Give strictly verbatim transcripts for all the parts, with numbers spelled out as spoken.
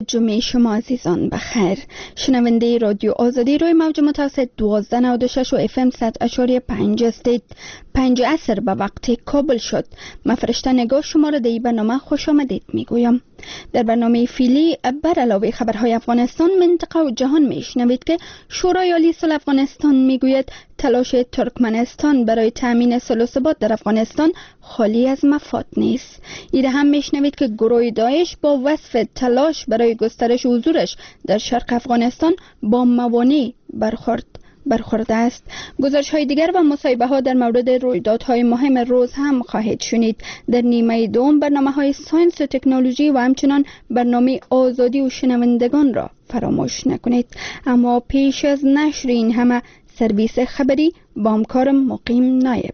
جمعه شما عزیزان بخیر. شنونده رادیو آزادی روی موج متوسط دوازده نود و شش و اف ام صد اشاری پنج استید پنج عصر به وقت کابل شد. من فرشته نگاه شما را در برنامه خوش آمدید میگویم. در برنامه فیلی بر علاوه خبرهای افغانستان، منطقه و جهان میشنوید که شورای عالی صلح افغانستان میگوید تلاش ترکمنستان برای تامین صلح و ثبات در افغانستان خالی از مفاد نیست. ایره هم میشنوید که گروه داعش با وصف تلاش برای گسترش حضورش در شرق افغانستان با موانع برخورد برخورده است. گزارش های دیگر و مصاحبه ها در مورد رویدادهای مهم روز هم خواهید شنید. در نیمه دوم برنامه های ساینس و تکنولوژی و همچنان برنامه آزادی و شنوندگان را فراموش نکنید. اما پیش از نشر این همه سرویس خبری با همکارم مقیم نایب.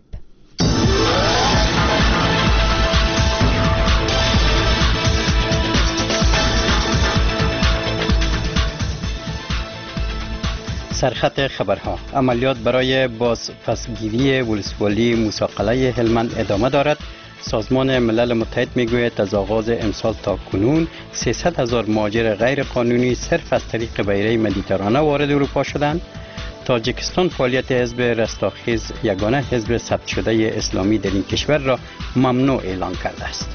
سرخط خبرها: عملیات برای بازپسگیری ولسوالی موسی هلمند ادامه دارد. سازمان ملل متحد میگوید از آغاز امسال تا کنون سیصد هزار مهاجر غیر قانونی صرف از طریق بحیره مدیترانه وارد اروپا شدند. تاجیکستان فعالیت حزب رستاخیز، یگانه حزب ثبت شده اسلامی در این کشور را ممنوع اعلام کرده است.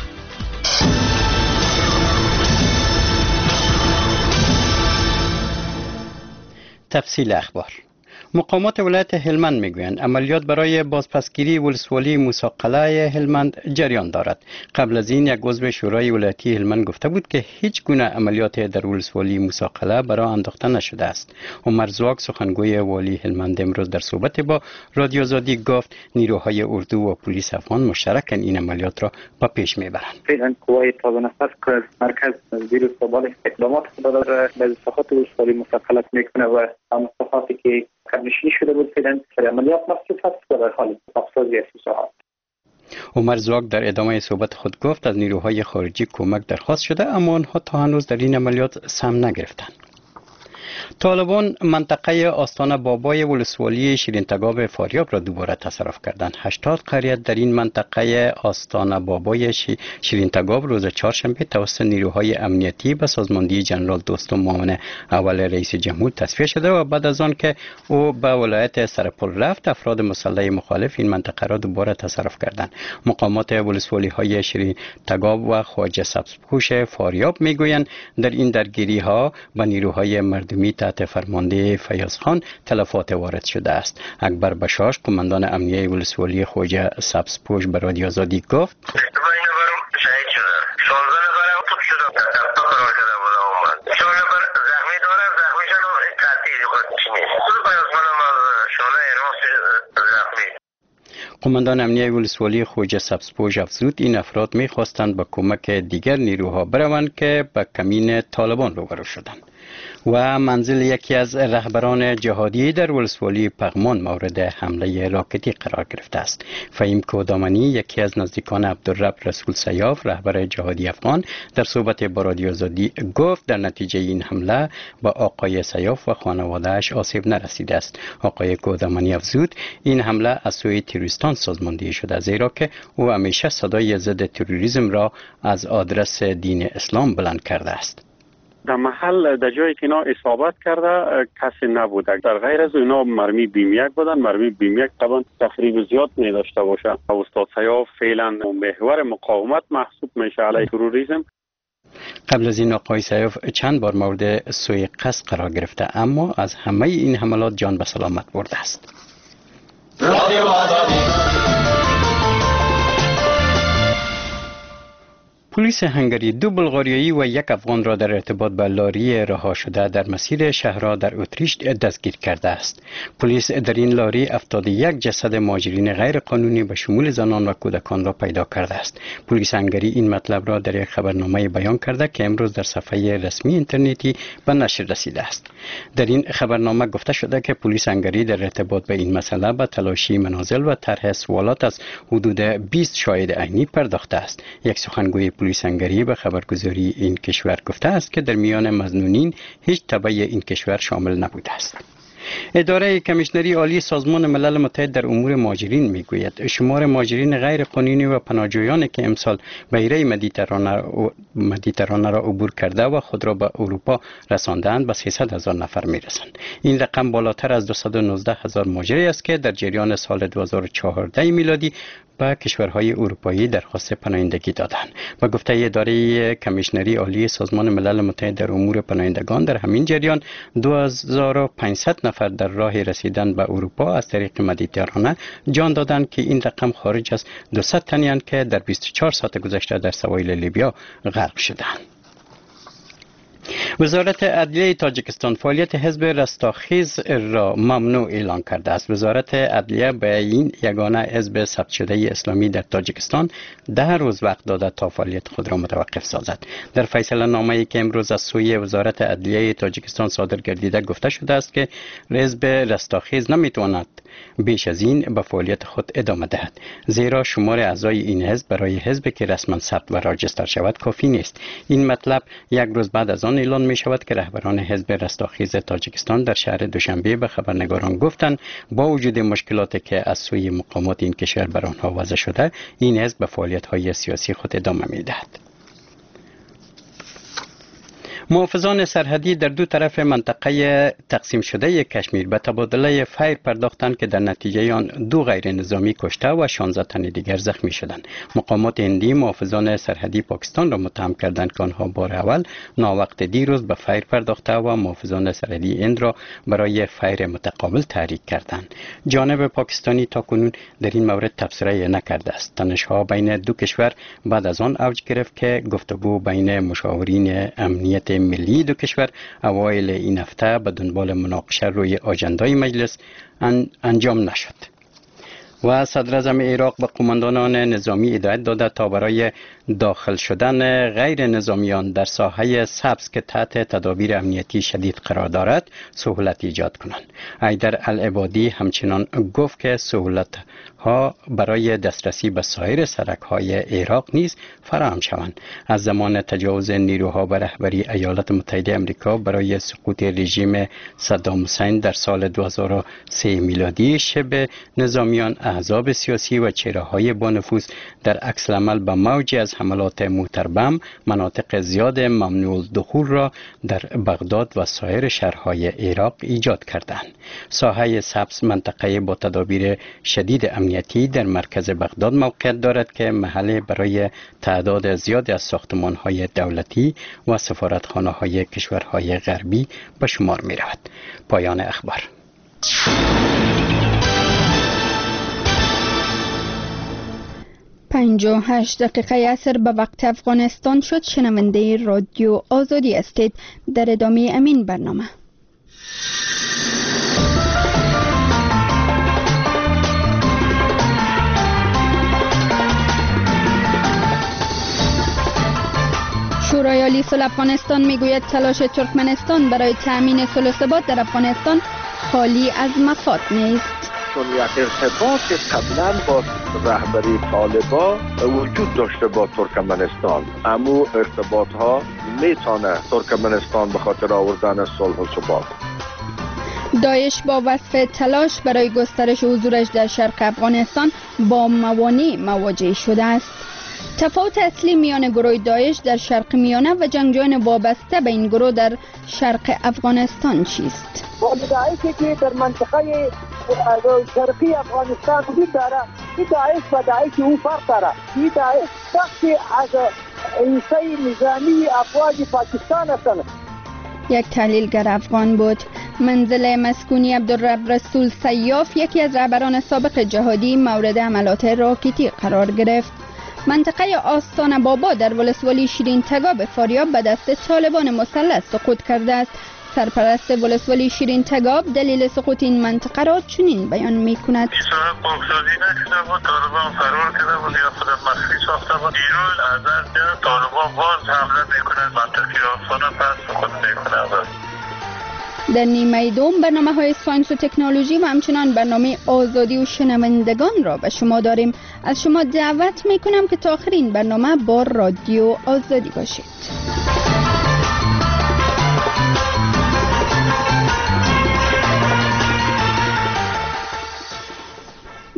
تفصیل اخبار: مقامات ولایت هلمند میگویند عملیات برای بازپسگیری ولسوالی موسی قلعه هلمند جریان دارد. قبل از این یک عضو شورای ولایتی هلمند گفته بود که هیچ گونه عملیات در ولسوالی موسی قلعه برای انداخته نشده است. عمر زواک سخنگوی والی هلمند امروز در صحبت با رادیو آزادی گفت نیروهای اردو و پلیس افغان مشترکاً این عملیات را به پیش میبرند. فعلا قوای تازه نفس که از مرکز زیر استقبال اقدامات خود را به ساحات ولسوالی موسی قلعه میکنه و مسافاتی که نشینی شده بود فعلا عملیات مخصوص است و در حال افسازی اساسات. عمر زواک در ادامه صحبت خود گفت از نیروهای خارجی کمک درخواست شده اما آنها تا هنوز در این عملیات سهم نگرفتند. طالبان منطقه آستانه بابای ولسوالی شیرین تگاب فاریاب را دوباره تصرف کردند. هشتاد قریه در این منطقه آستانه بابای شیرین تگاب روز چهارشنبه توسط نیروهای امنیتی به سازماندهی جنرال دوستم معاون اول رئیس جمهور تصفیه شده و بعد از آن که او به ولایت سرپل رفت، افراد مسلح مخالف این منطقه را دوباره تصرف کردند. مقامات ولسوالی های شیرین تگاب و خواجه سبزپوش فاریاب میگویند در این درگیری ها به نیروهای مردمی تحت فرمانده فیاض خان تلفات وارد شده است. اکبر بشاش قماندان امنیه ولسوالی خواجه سبزپوش به رادیو آزادی گفت شهید شده. شانزده نفر توپ شده. تا قرار شده بود اومد. چهار نفر زخمی داره. زخمی شده تعطیل خود چی نیست. خود فیاض خانم از شانه راست زخمی. قماندان امنیه ولسوالی خواجه سبزپوش افزود این افراد می‌خواستند با کمک دیگر نیروها بروند که به کمین طالبان روبرو شدند. و منزل یکی از رهبران جهادی در ولسوالی پغمان مورد حمله راکتی قرار گرفته است. فهیم کودامنی یکی از نزدیکان عبدالرب رسول سیاف رهبر جهادی افغان در صحبت با رادیو آزادی گفت در نتیجه این حمله با آقای سیاف و خانواده‌اش آسیب نرسیده است. آقای کودامنی افزود این حمله از سوی تروریستان سازماندهی شده زیرا که او همیشه صدای ضد تروریسم را از آدرس دین اسلام بلند کرده است. در محل در جایی که اینا اصابت کرده کسی نبوده. در غیر از اینا مرمی بیم یک بودن. مرمی بیم یک طبعا تخریب زیاد می داشته باشه. استاد سیاف فعلا محور مقاومت محسوب میشه علیه تروریسم. قبل از این آقای سیاف چند بار مورد سوء قصد قرار گرفته اما از همه این حملات جان به سلامت برده است. پلیس هنگری دو بلغاریایی و یک افغان را در ارتباط با لاری رها شده در مسیر شهرها در اتریش دستگیر کرده است. پلیس در این لاری هفتاد و یک جسد مهاجرین غیر قانونی به شمول زنان و کودکان را پیدا کرده است. پلیس هنگری این مطلب را در یک خبرنامه بیان کرده که امروز در صفحه رسمی اینترنتی به نشر رسیده است. در این خبرنامه گفته شده که پلیس هنگری در ارتباط با این مسئله به تلاشی منازل و طرح سوالات از حدود بیست شاهد عینی پرداخته است. یک سخنگوی پلیس هنگری به خبرگزاری این کشور گفته است که در میان مظنونین هیچ تبع این کشور شامل نبوده است. اداره کمیشنری عالی سازمان ملل متحد در امور مهاجرین میگوید شمار مهاجرین غیر قانونی و پناهجویانی که امسال بحیره مدیترانه را عبور کرده و خود را به اروپا رساندند به سیصد هزار نفر میرسند. این رقم بالاتر از دویست و نوزده هزار مهاجری است که در جریان سال دو هزار و چهارده میلادی به کشورهای اروپایی درخواست پناهندگی دادند. با گفته اداره کمیشنری عالی سازمان ملل متحد در امور پناهندگان در همین جریان دو هزار و پانصد نفر در راه رسیدن به اروپا از طریق مدیترانه جان دادند که این رقم خارج از دویست تنی است که در بیست و چهار ساعت گذشته در سواحل لیبیا غرق شدند. وزارت عدلیه تاجیکستان فعالیت حزب رستاخیز را ممنوع اعلان کرده است. وزارت عدلیه به این یگانه حزب ثبت شده اسلامی در تاجیکستان ده روز وقت داده تا فعالیت خود را متوقف سازد. در فیصله نامه‌ای که امروز از سوی وزارت عدلیه تاجیکستان صادر گردیده گفته شده است که حزب رستاخیز نمیتواند بیش از این به فعالیت خود ادامه دهد، زیرا شمار اعضای این حزب برای حزبی که رسما ثبت و راجستر شود کافی نیست. این مطلب یک روز بعد از آن اعلان می شود که رهبران حزب رستاخیز تاجیکستان در شهر دوشنبه به خبرنگاران گفتند با وجود مشکلاتی که از سوی مقامات این کشور بر آنها وضع شده، این حزب به فعالیت‌های سیاسی خود ادامه می‌دهد. محافظان سرحدی در دو طرف منطقه تقسیم شده کشمیر به تبادله فیر پرداختند که در نتیجه آن دو غیر نظامی کشته و شانزده تن دیگر زخمی شدند. مقامات هندی محافظان سرحدی پاکستان را متهم کردند که آنها بار اول ناوقت دیروز به فیر پرداخته و محافظان سرحدی هند را برای فیر متقابل تحریک کردند. جانب پاکستانی تاکنون در این مورد تبصره نکرده است. تنش‌ها بین دو کشور بعد از آن اوج گرفت که گفتگو بین مشاورین امنیت ملی دو کشور اوایل این هفته به دنبال مناقشه روی آجندای مجلس انجام نشد. و صدر اعظم عراق به قماندانان نظامی هدایت داده تا برای داخل شدن غیر نظامیان در ساحه سبز که تحت تدابیر امنیتی شدید قرار دارد سهولت ایجاد کنند. حیدر العبادی همچنان گفت که سهولت ها برای دسترسی به سایر سرک های عراق نیز فراهم شوند. از زمان تجاوز نیروها به رهبری ایالات متحده آمریکا برای سقوط رژیم صدام حسین در سال دو هزار و سه میلادی، شبه نظامیان، احزاب سیاسی و چهره‌های با نفوذ در عکس العمل به موجی از حملات موتربم مناطق زیاد ممنوع الدخول را در بغداد و سایر شهرهای عراق ایجاد کردند. ساحه سبز منطقه با تدابیر شدید امنیتی در مرکز بغداد موقعیت دارد که محل برای تعداد زیاد از ساختمان‌های دولتی و سفارتخانه‌های کشورهای غربی به شمار می‌رود. پایان اخبار. پنجاه و هشت دقیقه عصر به وقت افغانستان شد. شنونده رادیو آزادی هستید. در ادامه امین برنامه شورای عالی صلح افغانستان میگوید تلاش ترکمنستان برای تأمین صلح و ثبات در افغانستان خالی از مفاد نیست. چون یک ارتباط قبلا با رهبری طالبا وجود داشته با ترکمنستان، امو ارتباط ها میتونه ترکمنستان به خاطر آوردن صلح و ثبات. داعش با وصف تلاش برای گسترش حضورش در شرق افغانستان با موانع مواجه شده است. تفاوت اصلی میان گروه داعش در شرق میانه و جنگجویان وابسته به این گروه در شرق افغانستان چیست؟ داعشی که در منطقه شرقی افغانستان وجود داره، این داعش و داعش اون فرق داره. این داعش بخشی از حصه نظامی افواج پاکستان هستند. یک تحلیلگر افغان بود. منزل مسکونی عبدالرب رسول سیاف یکی از رهبران سابق جهادی مورد حملات راکتی قرار گرفت. منطقه آستان بابا در ولسوالی شیرین تگاب فاریاب به دست طالبان مسلح سقوط کرده است. سرپرست ولسوالی شیرین تگاب دلیل سقوط این منطقه را چنین بیان می کند. ایسان پاکسازی نکرده بود، طالبان فرار کرده بود یا خود مخفی ساخته بود. دیروز از از طالبان باز حمله میکنند، منطقه آستان پس سقوط میکنند. در نیمه دوم برنامه های ساینس و تکنولوژی و همچنان برنامه آزادی و شنوندگان را به شما داریم. از شما دعوت می کنم که تا آخرین برنامه با رادیو آزادی باشید.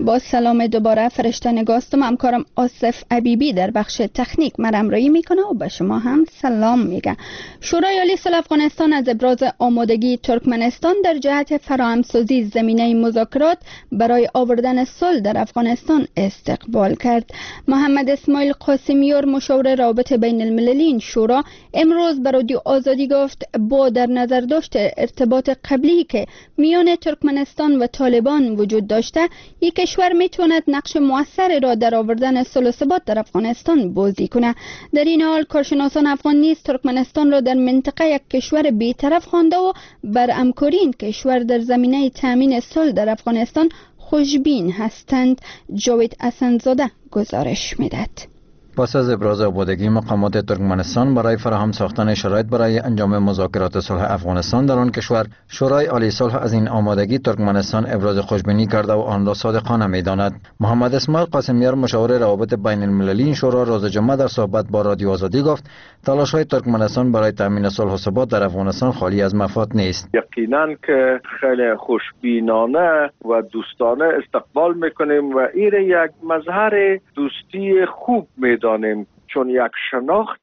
با سلام دوباره فرشته نگاستم، همکارم آصف عبیبی در بخش تکنیک مرمرایی میکنه و به شما هم سلام میگه. شورای عالی صلح افغانستان از ابراز آمادگی ترکمنستان در جهت فراهمسازی زمینه مذاکرات برای آوردن صلح در افغانستان استقبال کرد. محمد اسماعیل قاسمیار مشاور روابط بین المللی این شورا امروز به رادیو آزادی گفت با در نظر داشته ارتباط قبلی که میان ترکمنستان و طالبان وجود داشته، یک کشور میتواند نقش موثری را در آوردن صلح و ثبات در افغانستان بازی کنه. در این حال کارشناسان افغان نیز ترکمنستان را در منطقه یک کشور بی‌طرف خوانده و بر همکاری این کشور در زمینه تامین صلح در افغانستان خوشبین هستند. جاوید اسنزاده گزارش میدهد. پس از ابراز آمادگی مقامات ترکمنستان برای فراهم ساختن شرایط برای انجام مذاکرات صلح افغانستان در آن کشور، شورای عالی صلح از این آمادگی ترکمنستان ابراز خوشبینی کرده و آن را صادقانه می‌داند. محمد اسماعیل قاسمیار مشاور روابط بین المللی این شورا روز جمعه در صحبت با رادیو آزادی گفت تلاش‌های ترکمنستان برای تامین صلح و ثبات در افغانستان خالی از مفاد نیست. یقیناً که خیلی خوشبینانه و دوستانه استقبال می‌کنیم و این یک مظهر دوستی خوب می‌دانیم، چون یک شناخت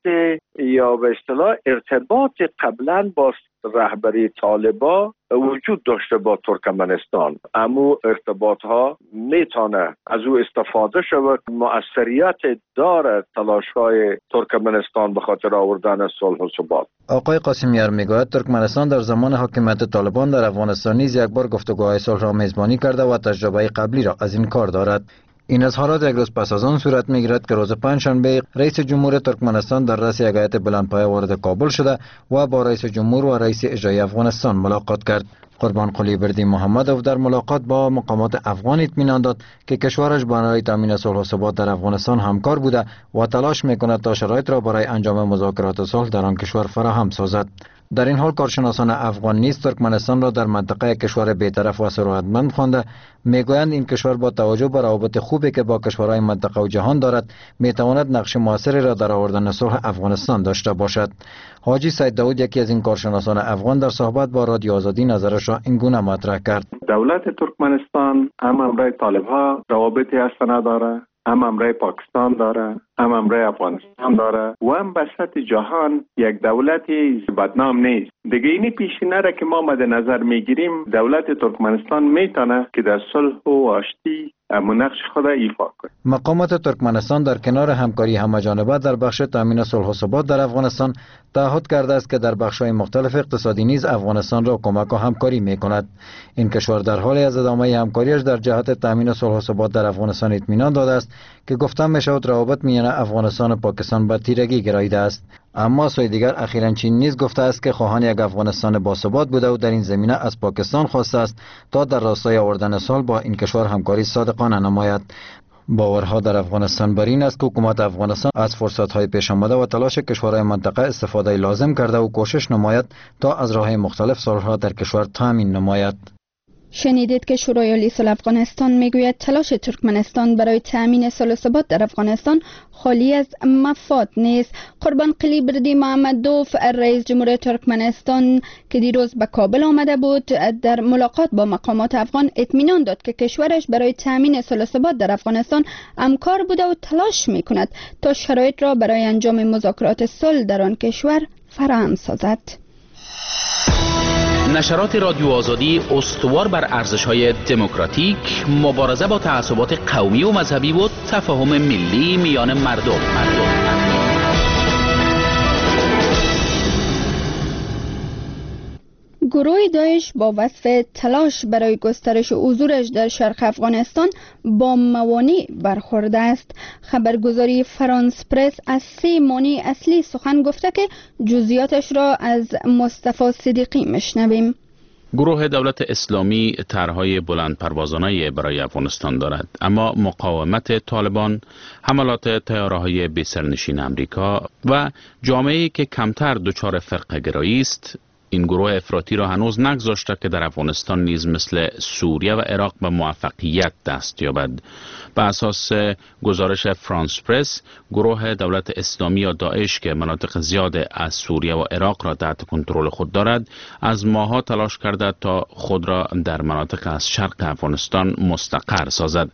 یا به اصطلاح ارتباط قبلا با رهبری طالبا وجود داشته با ترکمنستان. اما ارتباط ها میتونه از او استفاده شود، مؤثریت داره تلاش های ترکمنستان به خاطر آوردن صلح و ثبات. آقای قاسمیار میگوید ترکمنستان در زمان حاکمیت طالبان در افغانستان نیز یک بار گفتگوهای صلح را میزبانی کرده و تجربه قبلی را از این کار دارد. این اظهارات یک روز پس از آن صورت میگیرد که روز پنجشنبه رئیس جمهور ترکمنستان در رأس یک هیئت بلندپایه وارد کابل شده و با رئیس جمهور و رئیس اجرایی افغانستان ملاقات کرد. قربان قلی بردی محمدوف در ملاقات با مقامات افغان اطمینان داد که کشورش برای تامین صلح و ثبات در افغانستان همکار بوده و تلاش میکند تا شرایط را برای انجام مذاکرات صلح در آن کشور فراهم سازد. در این حال کارشناسان افغان نیز ترکمنستان را در منطقه کشور بی‌طرف و ثروتمند خوانده. میگویند این کشور با توجه به روابط خوبی که با کشورهای منطقه و جهان دارد میتواند نقش موثری را در آوردن صلح افغانستان داشته باشد. حاجی سید داود یکی از این کارشناسان افغان در صحبت با رادیو آزادی نظرش را این گونه مطرح کرد. دولت ترکمنستان هم امرای طالب‌ها روابطی هست نداره، هم امرای پاکستان داره، هم امرای افغانستان داره و هم به سطح جهان یک دولتی بدنام نیست. دیگه اینی پیشی نره که ما مد نظر میگیریم دولت ترکمنستان میتونه که در صلح و آشتی نقش خود ایفا کنه. مقامات ترکمنستان در کنار همکاری همه‌جانبه در بخش تامین صلح و ثبات در افغانستان تعهد کرده است که در بخش‌های مختلف اقتصادی نیز افغانستان را کمک و همکاری می‌کند. این کشور در حال از ادامه همکاریش در جهت تامین صلح و ثبات در افغانستان اطمینان داده است که گفتم می‌شود روابط میان افغانستان و پاکستان به تیرگی گراییده است. اما سوی دیگر اخیراً چین نیز گفته است که خواهان یک افغانستان باثبات بوده و در این زمینه از پاکستان خواسته است تا در راستای آوردن صلح با این کشور همکاری صادقانه نماید. باورها در افغانستان بر این است که حکومت افغانستان از فرصت‌های پیش آمده و تلاش کشورهای منطقه استفاده لازم کرده و کوشش نماید تا از راه‌های مختلف صلح را در کشور تامین نماید. شنیدید که شورای عالی صلح افغانستان میگوید تلاش ترکمنستان برای تامین صلح و ثبات در افغانستان خالی از مفاد نیست. قربان قلی بردی محمدوف رئیس جمهور ترکمنستان که دیروز به کابل آمده بود در ملاقات با مقامات افغان اطمینان داد که کشورش برای تامین صلح و ثبات در افغانستان همکار بوده و تلاش میکند تا شرایط را برای انجام مذاکرات صلح در آن کشور فراهم سازد. نشرات رادیو آزادی استوار بر ارزش‌های دموکراتیک، مبارزه با تعصبات قومی و مذهبی و تفاهم ملی میان مردم. مردم. گروه داعش با وصف تلاش برای گسترش حضورش در شرق افغانستان با موانع برخورده است. خبرگزاری فرانس پرس از سه مانع اصلی سخن گفته که جزئیاتش را از مصطفی صدیقی میشنویم. گروه دولت اسلامی طرح‌های بلند پروازانه برای افغانستان دارد، اما مقاومت طالبان، حملات طیاره‌های بی سرنشین امریکا و جامعه‌ای که کمتر دچار فرقه گرایی است، این گروه افراطی را هنوز نگذاشته که در افغانستان نیز مثل سوریه و عراق به موفقیت دست یابد. به اساس گزارش فرانس پرس، گروه دولت اسلامی یا داعش که مناطق زیاد از سوریه و عراق را تحت کنترل خود دارد، از ماه‌ها تلاش کرده تا خود را در مناطق از شرق افغانستان مستقر سازد.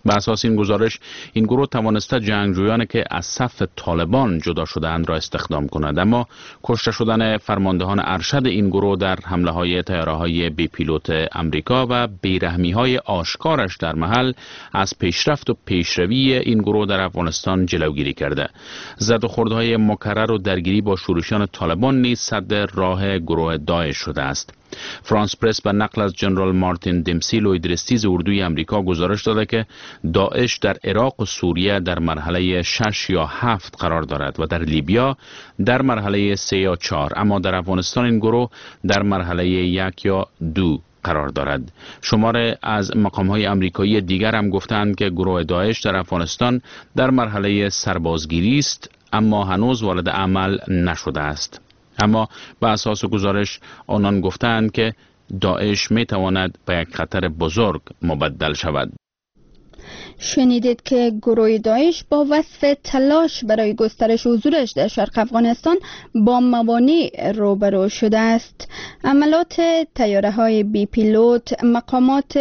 به اساس این گزارش این گروه توانسته جنگجویانی که از صف طالبان جدا شده‌اند را استخدام کند، اما کشته شدن فرماندهان ارشد این گروه در حمله های طیاره‌های بی پیلوت امریکا و بیرحمی‌های آشکارش در محل از پیشرفت و پیشروی این گروه در افغانستان جلوگیری کرده. زد و خوردهای مکرر و درگیری با شورشیان طالبان نیز سد راه گروه داعش شده است. فرانس پرس به نقل از جنرال مارتین دمسی لویدرستیز اردوی امریکا گزارش داده که داعش در عراق و سوریه در مرحله شش یا هفت قرار دارد و در لیبیا در مرحله سه یا چهار، اما در افغانستان این گروه در مرحله یک یا دو قرار دارد. شماره از مقام‌های آمریکایی دیگر هم گفتند که گروه داعش در افغانستان در مرحله سربازگیری است، اما هنوز وارد عمل نشده است. اما به اساس گزارش آنان گفتند که داعش می تواند به یک خطر بزرگ مبدل شود. شنیدید که گروه داعش با وصف تلاش برای گسترش حضورش در شرق افغانستان با موانع روبرو شده است. عملات طیاره‌های بی پیلوت، مقامات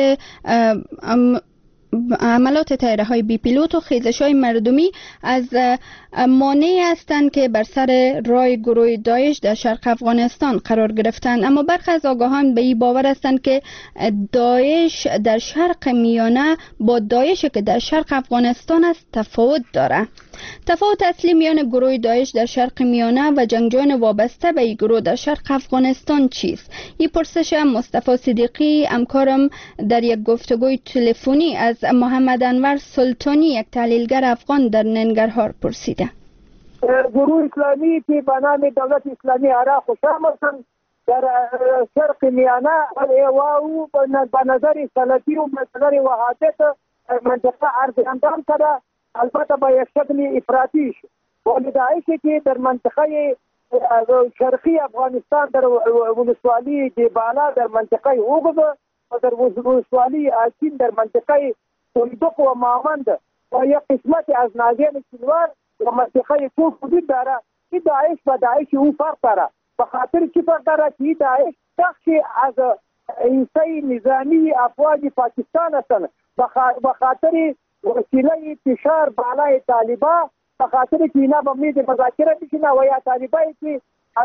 عملات طیاره‌های بی پیلوت و خیزش‌های مردمی از مانعی هستند که بر سر راه گروه داعش در شرق افغانستان قرار گرفتند، اما برخی از آگاهان به این باور هستند که داعش در شرق میانه با داعشی که در شرق افغانستان است تفاوت دارد. تفاوت اصلی میان گروه داعش در شرق میانه و جنگجویان وابسته به این گروه در شرق افغانستان چیست؟ این پرسش مصطفی صدیقی همکارم در یک گفتگوی تلفنی از محمد انور سلطانی یک تحلیلگر افغان در ننگرهار پرسیده. گروه اسلامی که به نام دولت اسلامی عراق و شام هستند در شرق میانه و به نظر سلفی و به نظر وحدت منطقه عرض اندام کرده، البته با یک شکل افراطی شد. ولی داعشی که در منطقه شرقی افغانستان در ولسوالی دیبالا در منطقه اوغد و در ولسوالی آسین در منطقه صندوق و مامند و یک قسمت از ناگین سلوار و منطقه تو حدود داره. این داعش و داعش او فرق داره. به خاطر چی فرق داره که داعش بخشی از انسای نظامی افواج پاکستان هستند. به خاطر وسیله فشار بالای طالبان، به خاطر که اینا با میز مذاکره بشینه و یا طالبایی که از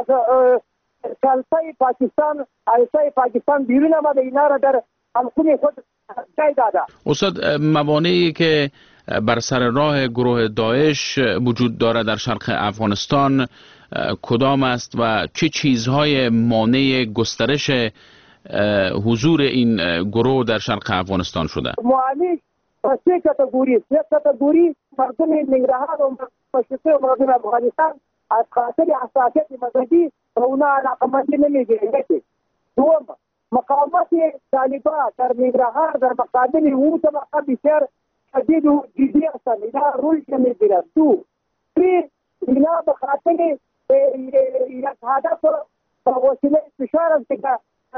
سلطه پاکستان عیسای پاکستان بیرون آمده اینا را در حلقه خود جای داده. استاد، موانعی که بر سر راه گروه داعش وجود داره در شرق افغانستان کدام است و چه چیزهای مانع گسترش حضور این گروه در شرق افغانستان شده؟ معانی سه کاتگوری، یک کاتگوری مردم ننگرهار و مشرقی و مردم افغانستان از خاطر حساسیت مذهبی و اونا علاقمندی نمیگیرند. دوم، مقاومت طالبان در ننگرهار در مقابل او طبقه بسیار شدید و جدی هستند، اینا روی نمیگیرند. دو، سه، اینا به خاطر یک هدف و وسیله فشار است که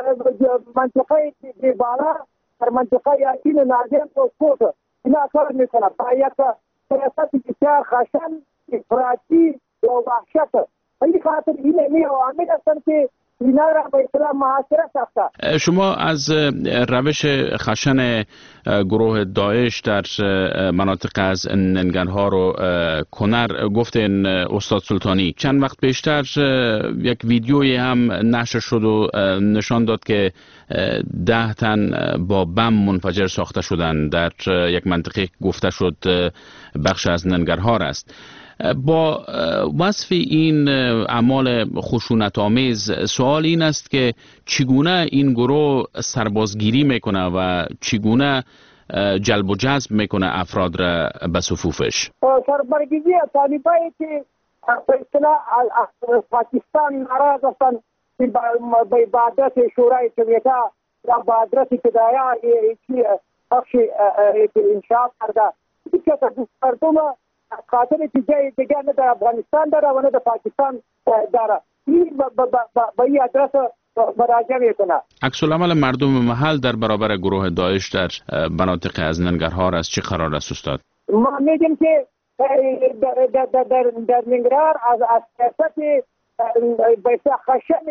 منطقه بالا در منطقه یاسین و نازم و کوت اینا کار میکنه با یک سیاست بسیار خشن افراطی و وحشت. این خاطر این می عوامل هستند که اینا را به اصطلاح محاصره ساخته. شما از روش خشن گروه داعش در مناطق از ننگرهار و کنر گفتین استاد سلطانی. چند وقت پیشتر یک ویدیویی هم نشر شد و نشان داد که ده تن با بم منفجر ساخته شدند در یک منطقه گفته شد بخش از ننگرهار است. با وصف این اعمال خشونت آمیز سوال این است که چگونه این گروه سربازگیری میکنه و چگونه جلب و جذب میکنه افراد را به صفوفش؟ سربازگیری طالبایی که به اصطلاح پاکستان ناراض هستند به عبادت شورای کمیته و به عبادت ابتدایا بخش انشاء کرده که مردم خاطر که جای دیگر نه در افغانستان داره و نه در پاکستان داره، این با این ادرس مراجعه میکنه. عکس العمل مردم محل در برابر گروه داعش در مناطق از ننگرهار از چه قرار است استاد؟ ما میگیم که در در در در ننگرهار از از سیاست بسیار خشن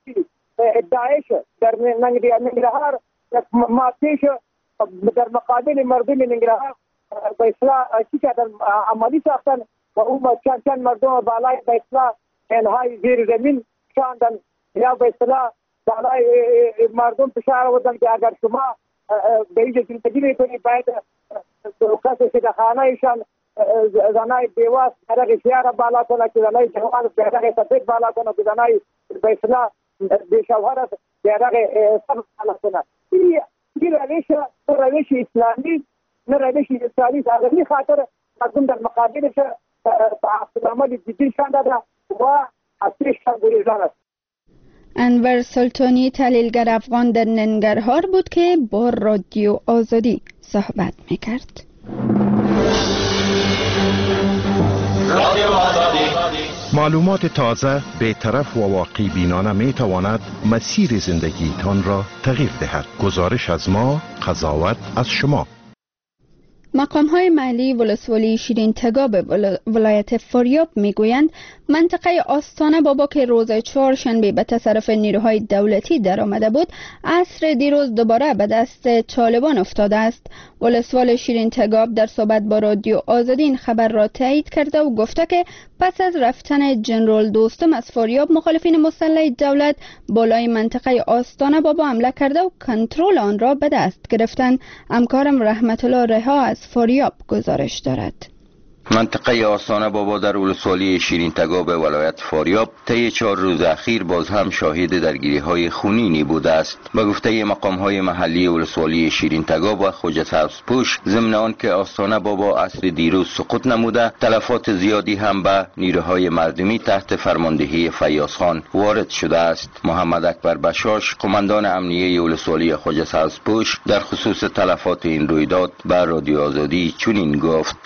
داعش در ننگرهار ما پیش در مقابل مردم ننگرهار به اصطلاح چی کردن عملی ساختن و اون چند چند مردم بالای به اصطلاح انهای زیر زمین شاندن یا به اصطلاح بالای مردم فشار آوردن که اگر شما به اینجا زندگی میکنید باید کسی که در خانهشان زنای بیواز بیرق شیار بالا کنه که زنای جوان بیرق سفید بالا کنه که زنای به اصطلاح بیشوهر بیرق سبز بالا کنه. این روش روش اسلامی نه روش اسلامی است. از این خاطر مردم در مقابلش عمل جدی شان داده و از پیششان گریزان است. انور سلطانی تحلیلگر افغان در ننگرهار بود که با رادیو آزادی صحبت میکرد. معلومات تازه، بی‌طرف و واقعی بینانه می تواند مسیر زندگیتان را تغییر دهد. گزارش از ما، قضاوت از شما. مقام های محلی ولسوالی شیرین تگاب ولایت فاریاب میگویند منطقه آستانه بابا که روز چهارشنبه به تصرف نیروهای دولتی در آمده بود عصر دیروز دوباره به دست طالبان افتاده است. ولسوال شیرین تگاب در صحبت با رادیو آزادی این خبر را تایید کرده و گفته که پس از رفتن جنرال دوستم از فاریاب مخالفین مسلح دولت بالای منطقه آستانه بابا حمله کرده و کنترل آن را به دست گرفتند. همکارم رحمت الله رها از فاریاب گزارش دارد. منطقه آستانه بابا در ولسوالی شیرین تگاب ولایت فاریاب طی چهار روز اخیر باز هم شاهد درگیری های خونینی بوده است. به گفته مقام های محلی ولسوالی شیرین تگاب و خوجه سبزپوش، ضمن آن که آستانه بابا عصر دیروز سقوط نموده، تلفات زیادی هم به نیروهای مردمی تحت فرماندهی فیاض خان وارد شده است. محمد اکبر بشاش، قماندان امنیه ولسوالی خوجه سبزپوش، در خصوص تلفات این رویداد به رادیو آزادی چنین گفت: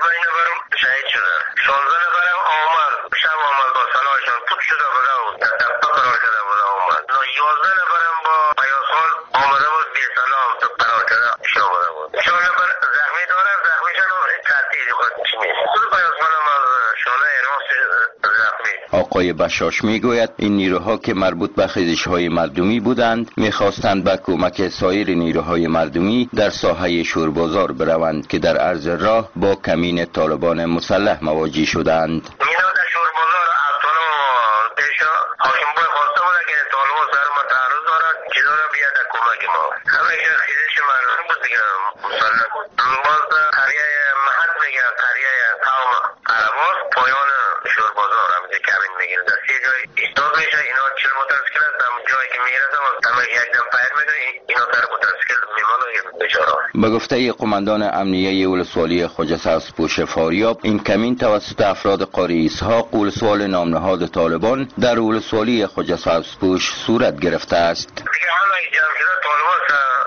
شهید شده. شانزده نفرم آمد شب آمد با سلاحشان پوت شده بوده و تپا قرار شده بوده آمد. یازده نفرم با پیاسخان آمده بود بی سلام تو قرار شده شده بوده بود. چهار نفر زخمی داره، زخمیشان هم تعطیل خود چی نیست. خود پیاسخانم از شانه راست زخمی. آقای بشاش میگوید این نیروها که مربوط به خیزش های مردمی بودند میخواستند به کمک سایر نیروهای مردمی در ساحه شوربازار بروند که در عرض راه با کمین طالبان مسلح مواجه شدند. اینا در شوربازار اصلا پیشا حاکم بای خواسته بوده که طالبان سر ما تعرض دارد که داره بیاد در کمک ما. همیشه خیزش مردم بود دیگه مسلح بود. باز قریه محط میگه قریه قوم عرباس پایان شوربازار همینجا کمین میگیره در سی جای ایستاد میشه. اینا چل مترسکل است هم جایی که میرسه همه یک دم پیر میدونی اینا سر مترسکل میمانو بیچاره. به گفته قماندان امنیه ولسوالی خوجه سبزپوش فاریاب، این کمین توسط افراد قاری اسحاق ولسوال نامنهاد طالبان در ولسوالی خوجه سبزپوش صورت گرفته است. دیگه همه جمع شده طالبان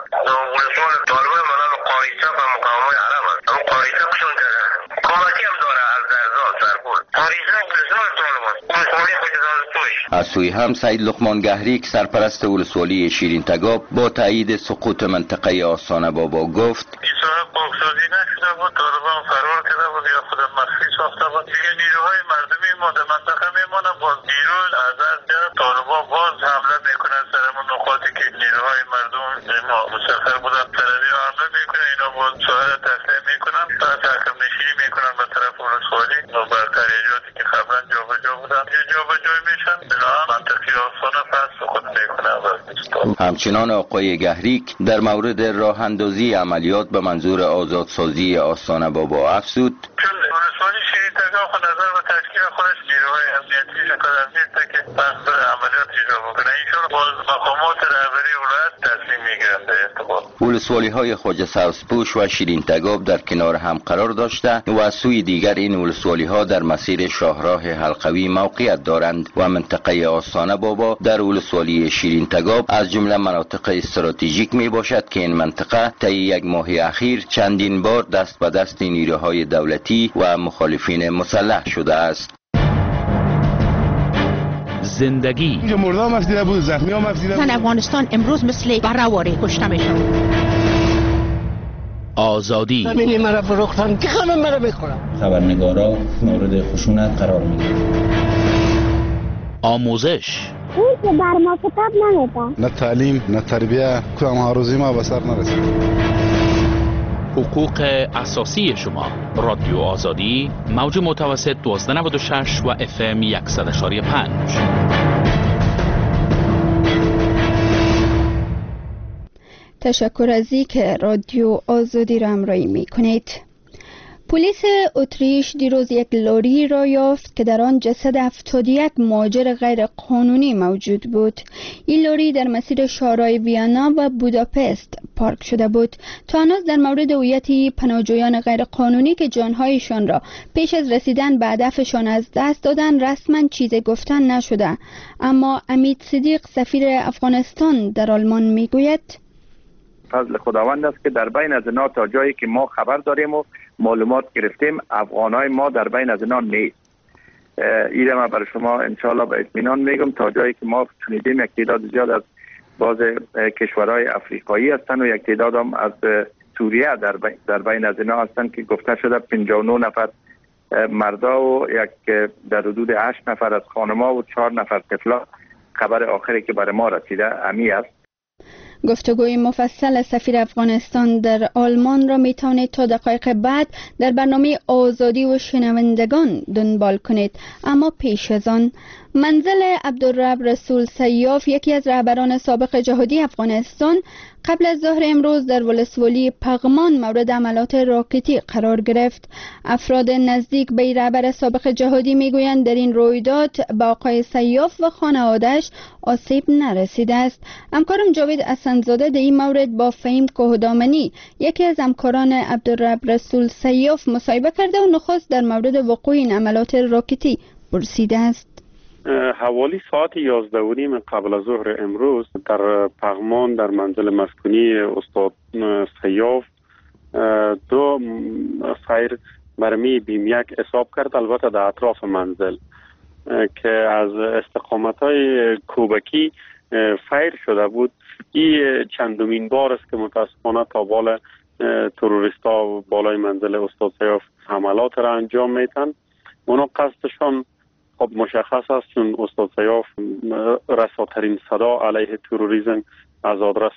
ولسوال طالبان منام قاری اسحاق و مقاومه عرب است. هم قاری اسحاق شون کرده کمکی هم داره از درزال سرپول قاری اسحاق ولسوال طالبان ولسوالی خوجه سبزپوش. از سوی هم سید لقمان گهریک سرپرست ولسوالی شیرین تگاب با تایید سقوط منطقه آستانه بابا گفت: ایسا پاکسازی نشده بود، طالبان فرار کرده بود یا خود مخفی ساخته بود. دیگه نیروهای مردمی ما در منطقه میمونه. باز دیروز از از طالبان باز حمله میکنن سرمون نقاطی که نیروهای مردم ما مسافر بودن طرفی حمله میکنن. اینا باز سوال تسلیم میکنن تا تحکم نشینی میکنن به طرف ولسوالی و بر تریجاتی که قبلا جابجا بودن یه جابجا میشن. بنابراین منطقه آستانه پس سقوط میکنن. همچنان آقای گهریک در مورد راه اندازی عملیات به منظور آزادسازی آستانه بابا افزود: چون ولسوالی شیرین تگاب خود نظر به تشکیل خودش نیروهای امنیتی شکل از نیست که پس بر عملیات اجرا بکنه. اینشون باز مقامات رهبری ولایت تصمیم میگیرن در ارتباط. ولسوالی های خوجه سبزپوش و شیرین تگاب در کنار هم قرار داشته و از سوی دیگر این ولسوالی ها در مسیر شاهراه حلقوی موقعیت دارند و منطقه آستانه بابا در ولسوالی شیرین تگاب از جمله مناطق استراتژیک می باشد که این منطقه طی یک ماه اخیر چندین بار دست به دست نیروهای دولتی و مخالفین مسلح شده است. زندگی اینجا مرده هم افزیده بود، زخمی هم افزیده بود. من افغانستان امروز مثل برهواره کشته میشم. آزادی همینی مرا فروختن که همه مرا میخورم. خبرنگارا مورد خشونت قرار میگیرن. آموزش اون که بر ما کتاب نمیده. نه تعلیم نه تربیه کدام ها روزی ما به سر نرسید. حقوق اساسی شما. رادیو آزادی، موج متوسط دوازده نود و شش و اف ام صد و پنج. تشکر از اینکه رادیو آزادی را همراهی می کنید. پلیس اتریش دیروز یک لاری را یافت که در آن جسد هفتاد و یک مهاجر غیر قانونی موجود بود. این لاری در مسیر شهرهای ویانا و بوداپست پارک شده بود. تا هنوز در مورد هویت پناهجویان غیر قانونی که جانهایشان را پیش از رسیدن به هدفشان از دست دادن رسما چیزی گفتن نشده. اما امید صدیق سفیر افغانستان در آلمان میگوید فضل خداوند است که در بین از اینا تا جایی که ما خبر داریم و معلومات گرفتیم افغانای ما در بین از اینا نیست. ایده ما برای شما انشالله به اطمینان میگم تا جایی که ما شنیدیم یک تعداد زیاد از باز کشورهای افریقایی هستند و یک تعداد هم از سوریه در بین, در بین از اینا هستند که گفته شده پنجاه و نه نفر مردا و یک در حدود هشت نفر از خانم‌ها و چهار نفر طفلا. خبر آخری که برای ما رسیده امی است. گفتگوی مفصل سفیر افغانستان در آلمان را می توانید تا دقایق بعد در برنامه آزادی و شنوندگان دنبال کنید. اما پیش از آن منزل عبدالرب رسول سیاف، یکی از رهبران سابق جهادی افغانستان، قبل از ظهر امروز در ولسوالی پغمان مورد حملات راکتی قرار گرفت. افراد نزدیک به رهبر سابق جهادی میگویند در این رویداد به آقای سیاف و خانواده‌اش آسیب نرسیده است. همکارم جاوید اسنزاده در این مورد با فهیم کوهدامنی، یکی از همکاران عبدالرب رسول سیاف، مصاحبه کرده و نخست در مورد وقوع این حملات راکتی پرسیده است. حوالی ساعت یازده و نیم قبل از ظهر امروز در پغمان در منزل مسکونی استاد سیاف دو فایر مرمی بیم یک اصاب کرد، البته در اطراف منزل که از استقامت‌های کوبکی فایر شده بود. این چندمین بار است که متاسفانه تا بال تروریستا بالای منزل استاد سیاف حملات را انجام میتن. اونا قصدشان خب مشخص است، چون استاد سیاف رساترین صدا علیه تروریسم از آدرس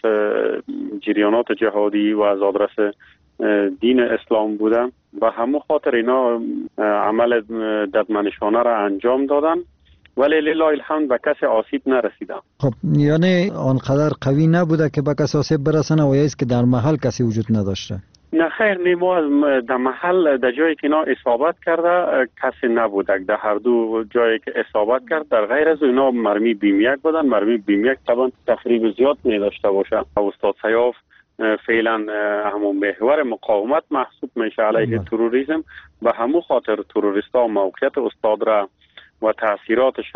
جریانات جهادی و از آدرس دین اسلام بوده و همون خاطر اینا عمل ددمنشانه را انجام دادن، ولی لله الحمد به کسی آسیب نرسیده. خب یعنی آنقدر قوی نبوده که به کسی آسیب برسنه و یا است که در محل کسی وجود نداشته؟ نه خیر، نیما از در محل در جایی که اینا اصابت کرده کسی نبوده. در هر دو جایی که اصابت کرد در غیر از اینا مرمی بیم یک بودن. مرمی بیم یک طبعا تخریب زیاد می داشته باشه. استاد سیاف فعلا همون محور مقاومت محسوب میشه علیه تروریسم و همون خاطر تروریستا موقعیت استاد را و تاثیراتش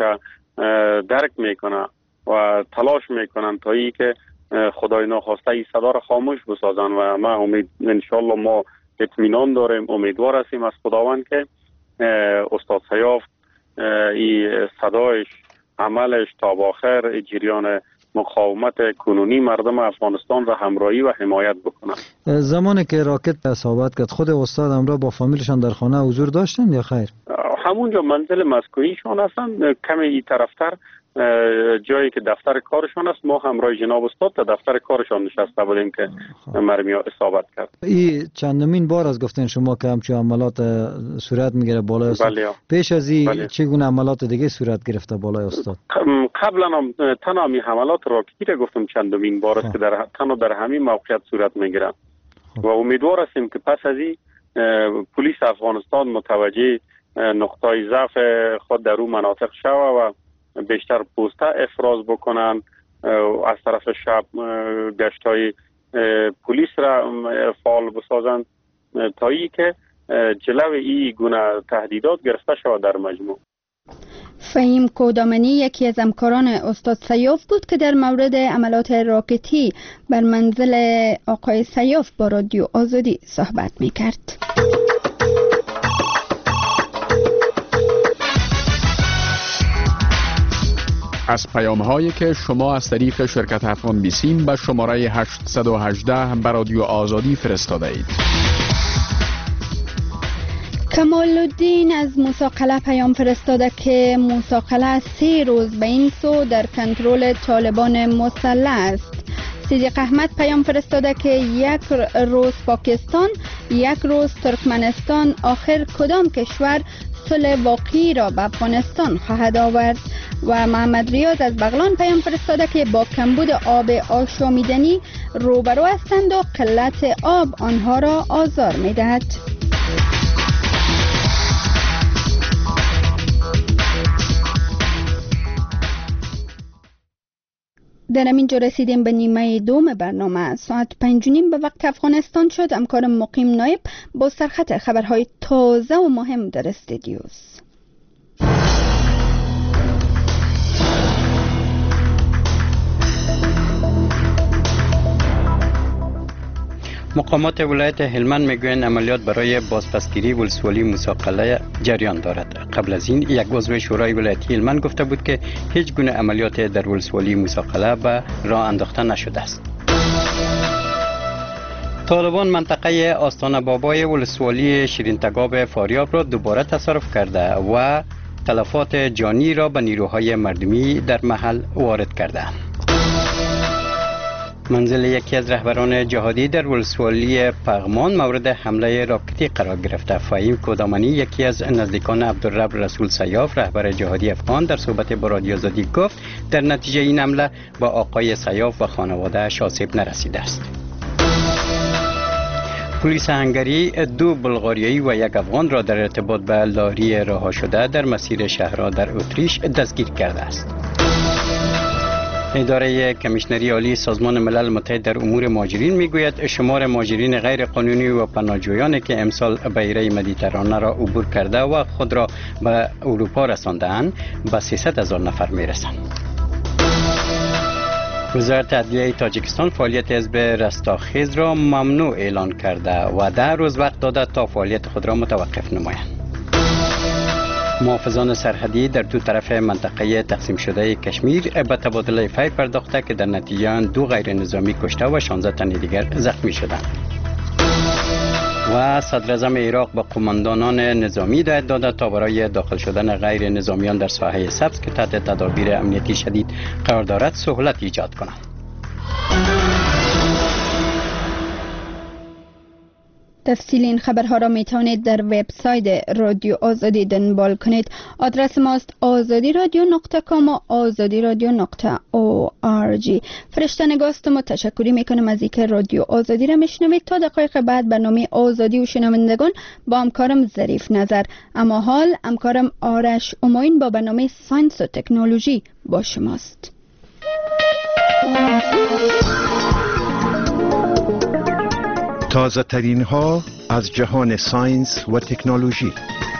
درک میکنه و تلاش میکنن تا ای که خدای ناخواسته این صدا را خاموش بسازن و ما امید انشالله ما اطمینان داریم، امیدوار هستیم از خداوند که استاد سیاف این صدایش، عملش تا آخر جریان مقاومت کنونی مردم افغانستان را همراهی و حمایت بکنن. زمانی که راکت اصابت کرد خود استاد همراه با فامیلشان در خانه حضور داشتن یا خیر؟ همونجا منزل مسکونیشان هستن، کمی این طرفتر جایی که دفتر کارشان است. ما همراه جناب استاد تا دفتر کارشان نشسته بودیم که مرمی اصابت کرد. این چندمین بار از گفتن شما که همچون عملات صورت میگیره بالای استاد؟ بله. پیش از این بله. چگونه عملات دیگه صورت گرفته بالای استاد؟ قبلا هم تنها همین حملات راکتی را گفتم چندمین بار است که در تنها در همین موقعیت صورت میگیره و امیدوار هستیم که پس از این پلیس افغانستان متوجه نقطه ضعف خود در اون مناطق شوه و بیشتر پوسته افراز بکنن، از طرف شب گشتای پلیس را فعال بسازند تا ای که جلو ای گونه تهدیدات گرفته شود در مجموع. فهیم کودامنی یکی از همکاران استاد سیاف بود که در مورد عملات راکتی بر منزل آقای سیاف با رادیو آزادی صحبت میکرد. از پیام هایی که شما از طریق شرکت افغان بیسیم به شماره هشت یک هشت به رادیو آزادی فرستاده اید. کمال الدین از موسی پیام فرستاده که موسی سه روز به این سو در کنترل طالبان مسلح است. صدیق احمد پیام فرستاده که یک روز پاکستان، یک روز ترکمنستان، آخر کدام کشور صلح واقعی را به افغانستان خواهد آورد؟ و محمد ریاض از بغلان پیام فرستاده که با کمبود آب آشامیدنی روبرو هستند و قلت آب آنها را آزار می دهد. در همین جا رسیدیم به نیمه دوم برنامه. ساعت پنج و نیم به وقت افغانستان شد. همکارم مقیم نایب با سرخط خبرهای تازه و مهم در استودیوست. مقامات ولایت هلمند میگویند عملیات برای بازپسگیری ولسوالی موسی جریان دارد. قبل از این یک عضو شورای ولایتی هلمند گفته بود که هیچ گونه عملیات در ولسوالی موسی به راه انداخته نشده است. طالبان منطقه آستان بابای ولسوالی شیرین تگاب فاریاب را دوباره تصرف کرده و تلفات جانی را به نیروهای مردمی در محل وارد کرده. منزل یکی از رهبران جهادی در ولسوالی پغمان مورد حمله راکتی قرار گرفته. فهیم کودامانی یکی از نزدیکان عبدالرب رسول سیاف رهبر جهادی افغان در صحبت با رادیو آزادی گفت در نتیجه این حمله با آقای سیاف و خانواده‌اش آسیب نرسیده است. پلیس هنگری دو بلغاریایی و یک افغان را در ارتباط به لاری رها شده در مسیر شهرها در اتریش دستگیر کرده است. اداره کمیشنری عالی سازمان ملل متحد در امور مهاجرین میگوید شمار مهاجرین غیر قانونی و پناهجویانی که امسال بحیره مدیترانه را عبور کرده و خود را به اروپا رسانده‌اند به سیصد هزار نفر میرسند. وزارت عدلیه تاجیکستان فعالیت حزب رستاخیز را ممنوع اعلان کرده و ده روز وقت داده تا فعالیت خود را متوقف نمایند. محافظان سرحدی در دو طرف منطقه تقسیم شده کشمیر به تبادله فیر پرداخته که در نتیجه دو غیر نظامی کشته و شانزده تن دیگر زخمی شدند. و صدر اعظم عراق به قماندانان نظامی هدایت داده تا برای داخل شدن غیر نظامیان در ساحه سبز که تحت تدابیر امنیتی شدید قرار دارد سهولت ایجاد کنند. تفصیل این خبرها را می توانید در وبسایت رادیو آزادی دنبال کنید. آدرس ماست آزادی رادیو نقطه کام و آزادی رادیو نقطه او آر جی. فرشته نگاستم و تشکری می کنم از اینکه رادیو آزادی را میشنوید. تا دقایق بعد برنامه آزادی و شنوندگان با همکارم ظریف نظر. اما حال همکارم آرش اماین با برنامه ساینس و تکنولوژی با شماست. تازه ترین ها از جهان ساینس و تکنولوژی.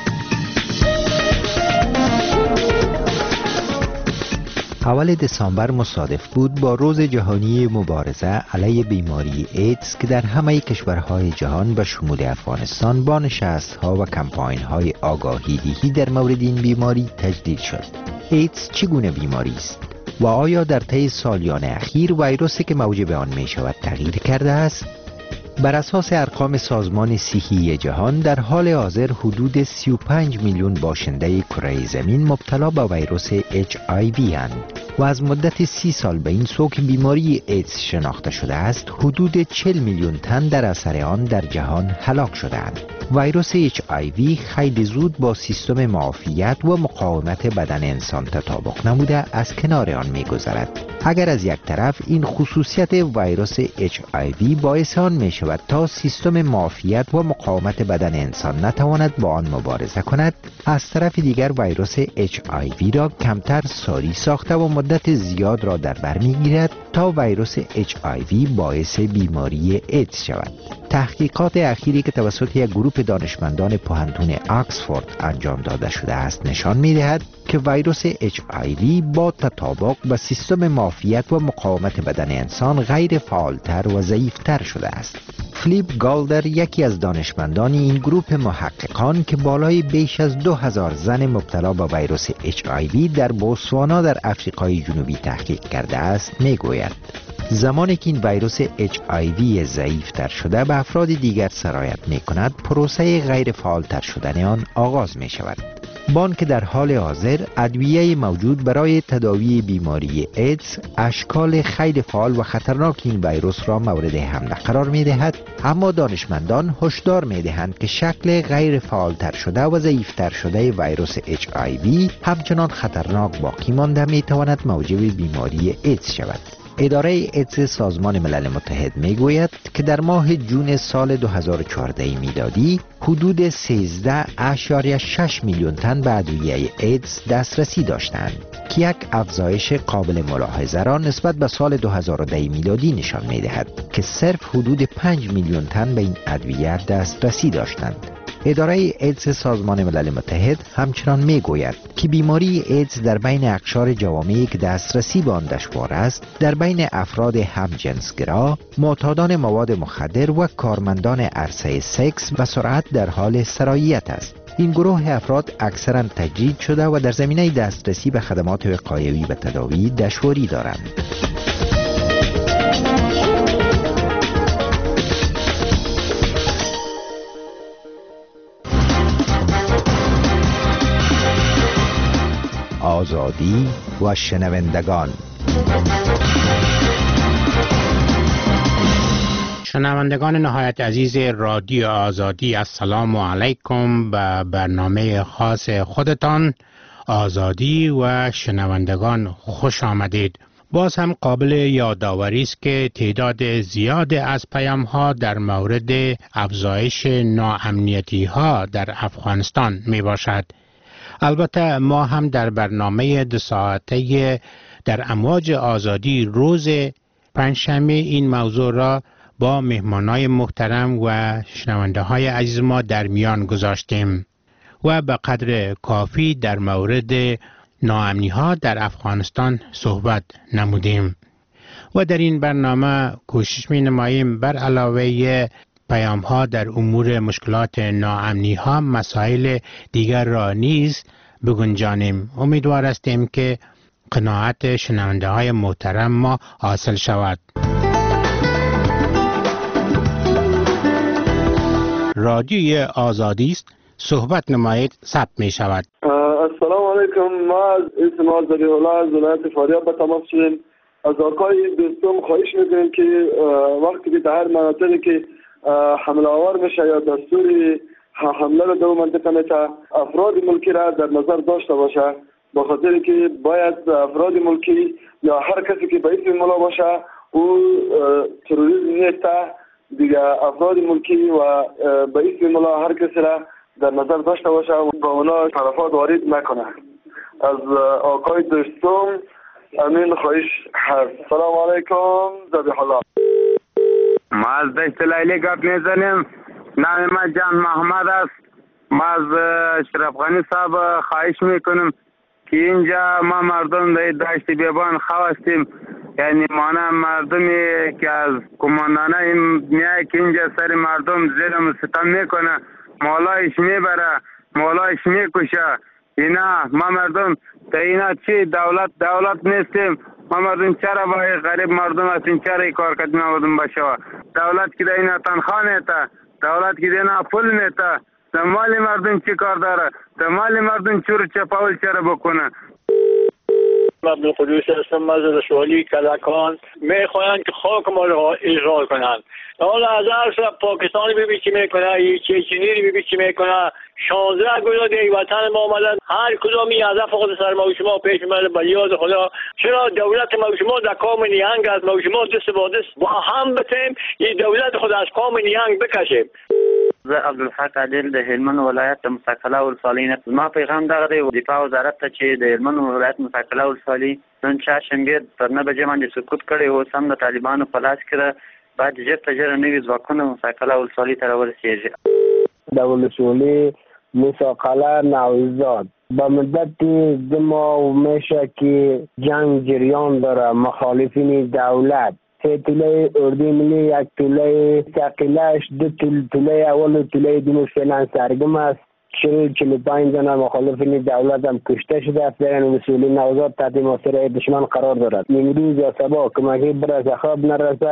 اول دسامبر مصادف بود با روز جهانی مبارزه علیه بیماری ایدز که در همه کشورهای جهان به شمول افغانستان با نشست‌ها و کمپاین‌های آگاهی دهی در مورد این بیماری تجدید شد. ایدز چگونه بیماری است و آیا در طی سالیان اخیر ویروسی که موجب آن می‌شود تغییر کرده است؟ بر اساس ارقام سازمان صحی جهان در حال حاضر حدود سی و پنج میلیون باشنده کره زمین مبتلا به ویروس اچ آی وی اند و از مدت سی سال به این سو که بیماری ایدز شناخته شده است حدود چهل میلیون تن در اثر آن در جهان هلاک شدند. ویروس اچ آی وی خیلی زود با سیستم معافیت و مقاومت بدن انسان تطابق نموده از کنار آن می‌گذرد. اگر از یک طرف این خصوصیت ویروس اچ آی وی باعث آن می شود تا سیستم معافیت و مقاومت بدن انسان نتواند با آن مبارزه کند، از طرف دیگر ویروس اچ آی وی را کمتر ساری ساخته و مدت زیاد را در بر می گیرد تا ویروس اچ آی وی باعث بیماری ایدز شود. تحقیقات اخیری که توسط یک گروه دانشمندان پوهنتون آکسفورد انجام داده شده است نشان می دهد که ویروس اچ آی وی با تطابق به سیستم معافیت و مقاومت بدن انسان غیر فعالتر و ضعیفتر شده است. فلیپ گالدر یکی از دانشمندان این گروه محققان که بالای بیش از دو هزار زن مبتلا به ویروس اچ آی وی در بوتسوانا در آفریقای جنوبی تحقیق کرده است میگوید زمانی که این ویروس اچ آی وی ضعیفتر شده به افراد دیگر سرایت می کند، پروسه غیر فعالتر شدن آن آغاز می شود. بان که در حال حاضر ادویه موجود برای تداوی بیماری ایدز اشکال خیلی فعال و خطرناک این ویروس را مورد حمله قرار می دهد، اما دانشمندان هشدار می دهند که شکل غیر فعالتر شده و ضعیفتر شده ویروس اچ آی وی همچنان خطرناک باقی مانده می تواند موجب بیماری ایدز شود. اداره ایدز سازمان ملل متحد می گوید که در ماه جون سال دو هزار و چهارده میلادی حدود سیزده اشاریه شش میلیون تن به ادویه ایدز دسترسی داشتند که یک افزایش قابل ملاحظه را نسبت به سال دو هزار و ده میلادی نشان می دهد که صرف حدود پنج میلیون تن به این ادویه دسترسی داشتند. اداره ایدز سازمان ملل متحد همچنان می گوید که بیماری ایدز در بین اقشار جوامعی که دسترسی به آن دشوار است، در بین افراد همجنسگرا، معتادان مواد مخدر و کارمندان عرصه سکس و سرعت در حال سرایت است. این گروه افراد اکثرا تجدید شده و در زمینه دسترسی به خدمات وقایوی و تداوی دشواری دارند. آزادی و شنوندگان. شنوندگان نهایت عزیز رادیو آزادی، السلام علیکم. به برنامه خاص خودتان آزادی و شنوندگان خوش آمدید. باز هم قابل یادآوری است که تعداد زیاد از پیام ها در مورد افزایش ناامنیتی ها در افغانستان می باشد. البته ما هم در برنامه دو ساعته در امواج آزادی روز پنجشنبه این موضوع را با مهمانای محترم و شنونده های عزیز ما در میان گذاشتیم و به قدر کافی در مورد ناامنی ها در افغانستان صحبت نمودیم و در این برنامه کوشش می نماییم بر علاوه پیام ها در امور مشکلات ناامنی ها مسائل دیگر را نیز بگنجانیم. امیدوار هستیم که قناعت شنونده های محترم ما حاصل شود. رادیوی آزادی است، صحبت نمایید، ثبت می شود. السلام علیکم. ما از اسم آزادی الله از ولایت فاریاب به تماس شدیم. از آقای دوستم خواهش میکنیم که وقتی که در مناطقی که حمله آور میشه یا دستوری حمله به دو منطقه میشه، افراد ملکی را در نظر داشته باشه، با خاطر که باید افراد ملکی یا هر کسی که به اسم ملا باشه او تروریسم نیست، دیگه افراد ملکی و به اسم ملا هر کسی را در نظر داشته باشه و با اونا طرفات وارد نکنه. از آقای دوستم امین خواهش هست. سلام علیکم. ذبیح الله. ما از دشت لیلی گپ میزنیم. نام ما جان محمد است. ما از اشرف غنی صاحب خواهش میکنم که اینجا ما مردم در دشت بیابان خواستیم، یعنی مانا مردمی که از کماندانه این میای که اینجا سر مردم زیر ستم میکنه، مالایش میبره، مالایش میکشه. اینا ما مردم تا اینا چی دولت دولت نیستیم، ما مردم چرا باید غریب مردم هستیم، چرا ای کار کردن مردم باشه؟ دولت که اینا تنخواه نیته، دولت که اینا پول نیته، در مال مردم چی کار داره؟ در مال مردم چور چپاول چرا بکنه؟ عبدالقدوس هستم، مزد شوالی کلکان. میخواین که خاک ما را اجرال کنند. حالا از هر پاکستانی ببین چی میکنه، یه چیچینی ببین چی میکنه، شانزده گذار دی وطن ما آمدن، هر کدومی از فقط سر ما و شما پیش من به یاد خدا. چرا دولت ما و شما در کام نیانگ از ما و شما دست با دست با هم بتیم، این دولت خود از کام نیانگ بکشیم. زه عبدالحق عادل د هلمند ولایت د مستقله ولسوالۍ نه. زما پیغام دغه دی دفاع وزارت ته چې د هلمند ولایت مستقله ولسوالۍ نن چهارشنبې تر نه بجې باندې سقوط کړی، اوس هم د طالبانو په لاس کې ده. باید ژر تر ژره نوي ځواکونه مستقله ولسوالۍ ته راورسېږي. د ولسوالۍ مستقله نوزاد به مدت دو ماه میشه که جنگ جریان داره. مخالفین دولت سه توله اردوی ملی، یک توله ثقیلش، دو توله اول و توله دوم فعلا سرگم است. چهل چهل و پنج زن مخالفین دولت هم کشته شده است. در این ولسوالی نوزاد تحت محاصره دشمن قرار دارد. امروز یا صبح کمکی برسه خواب نرسه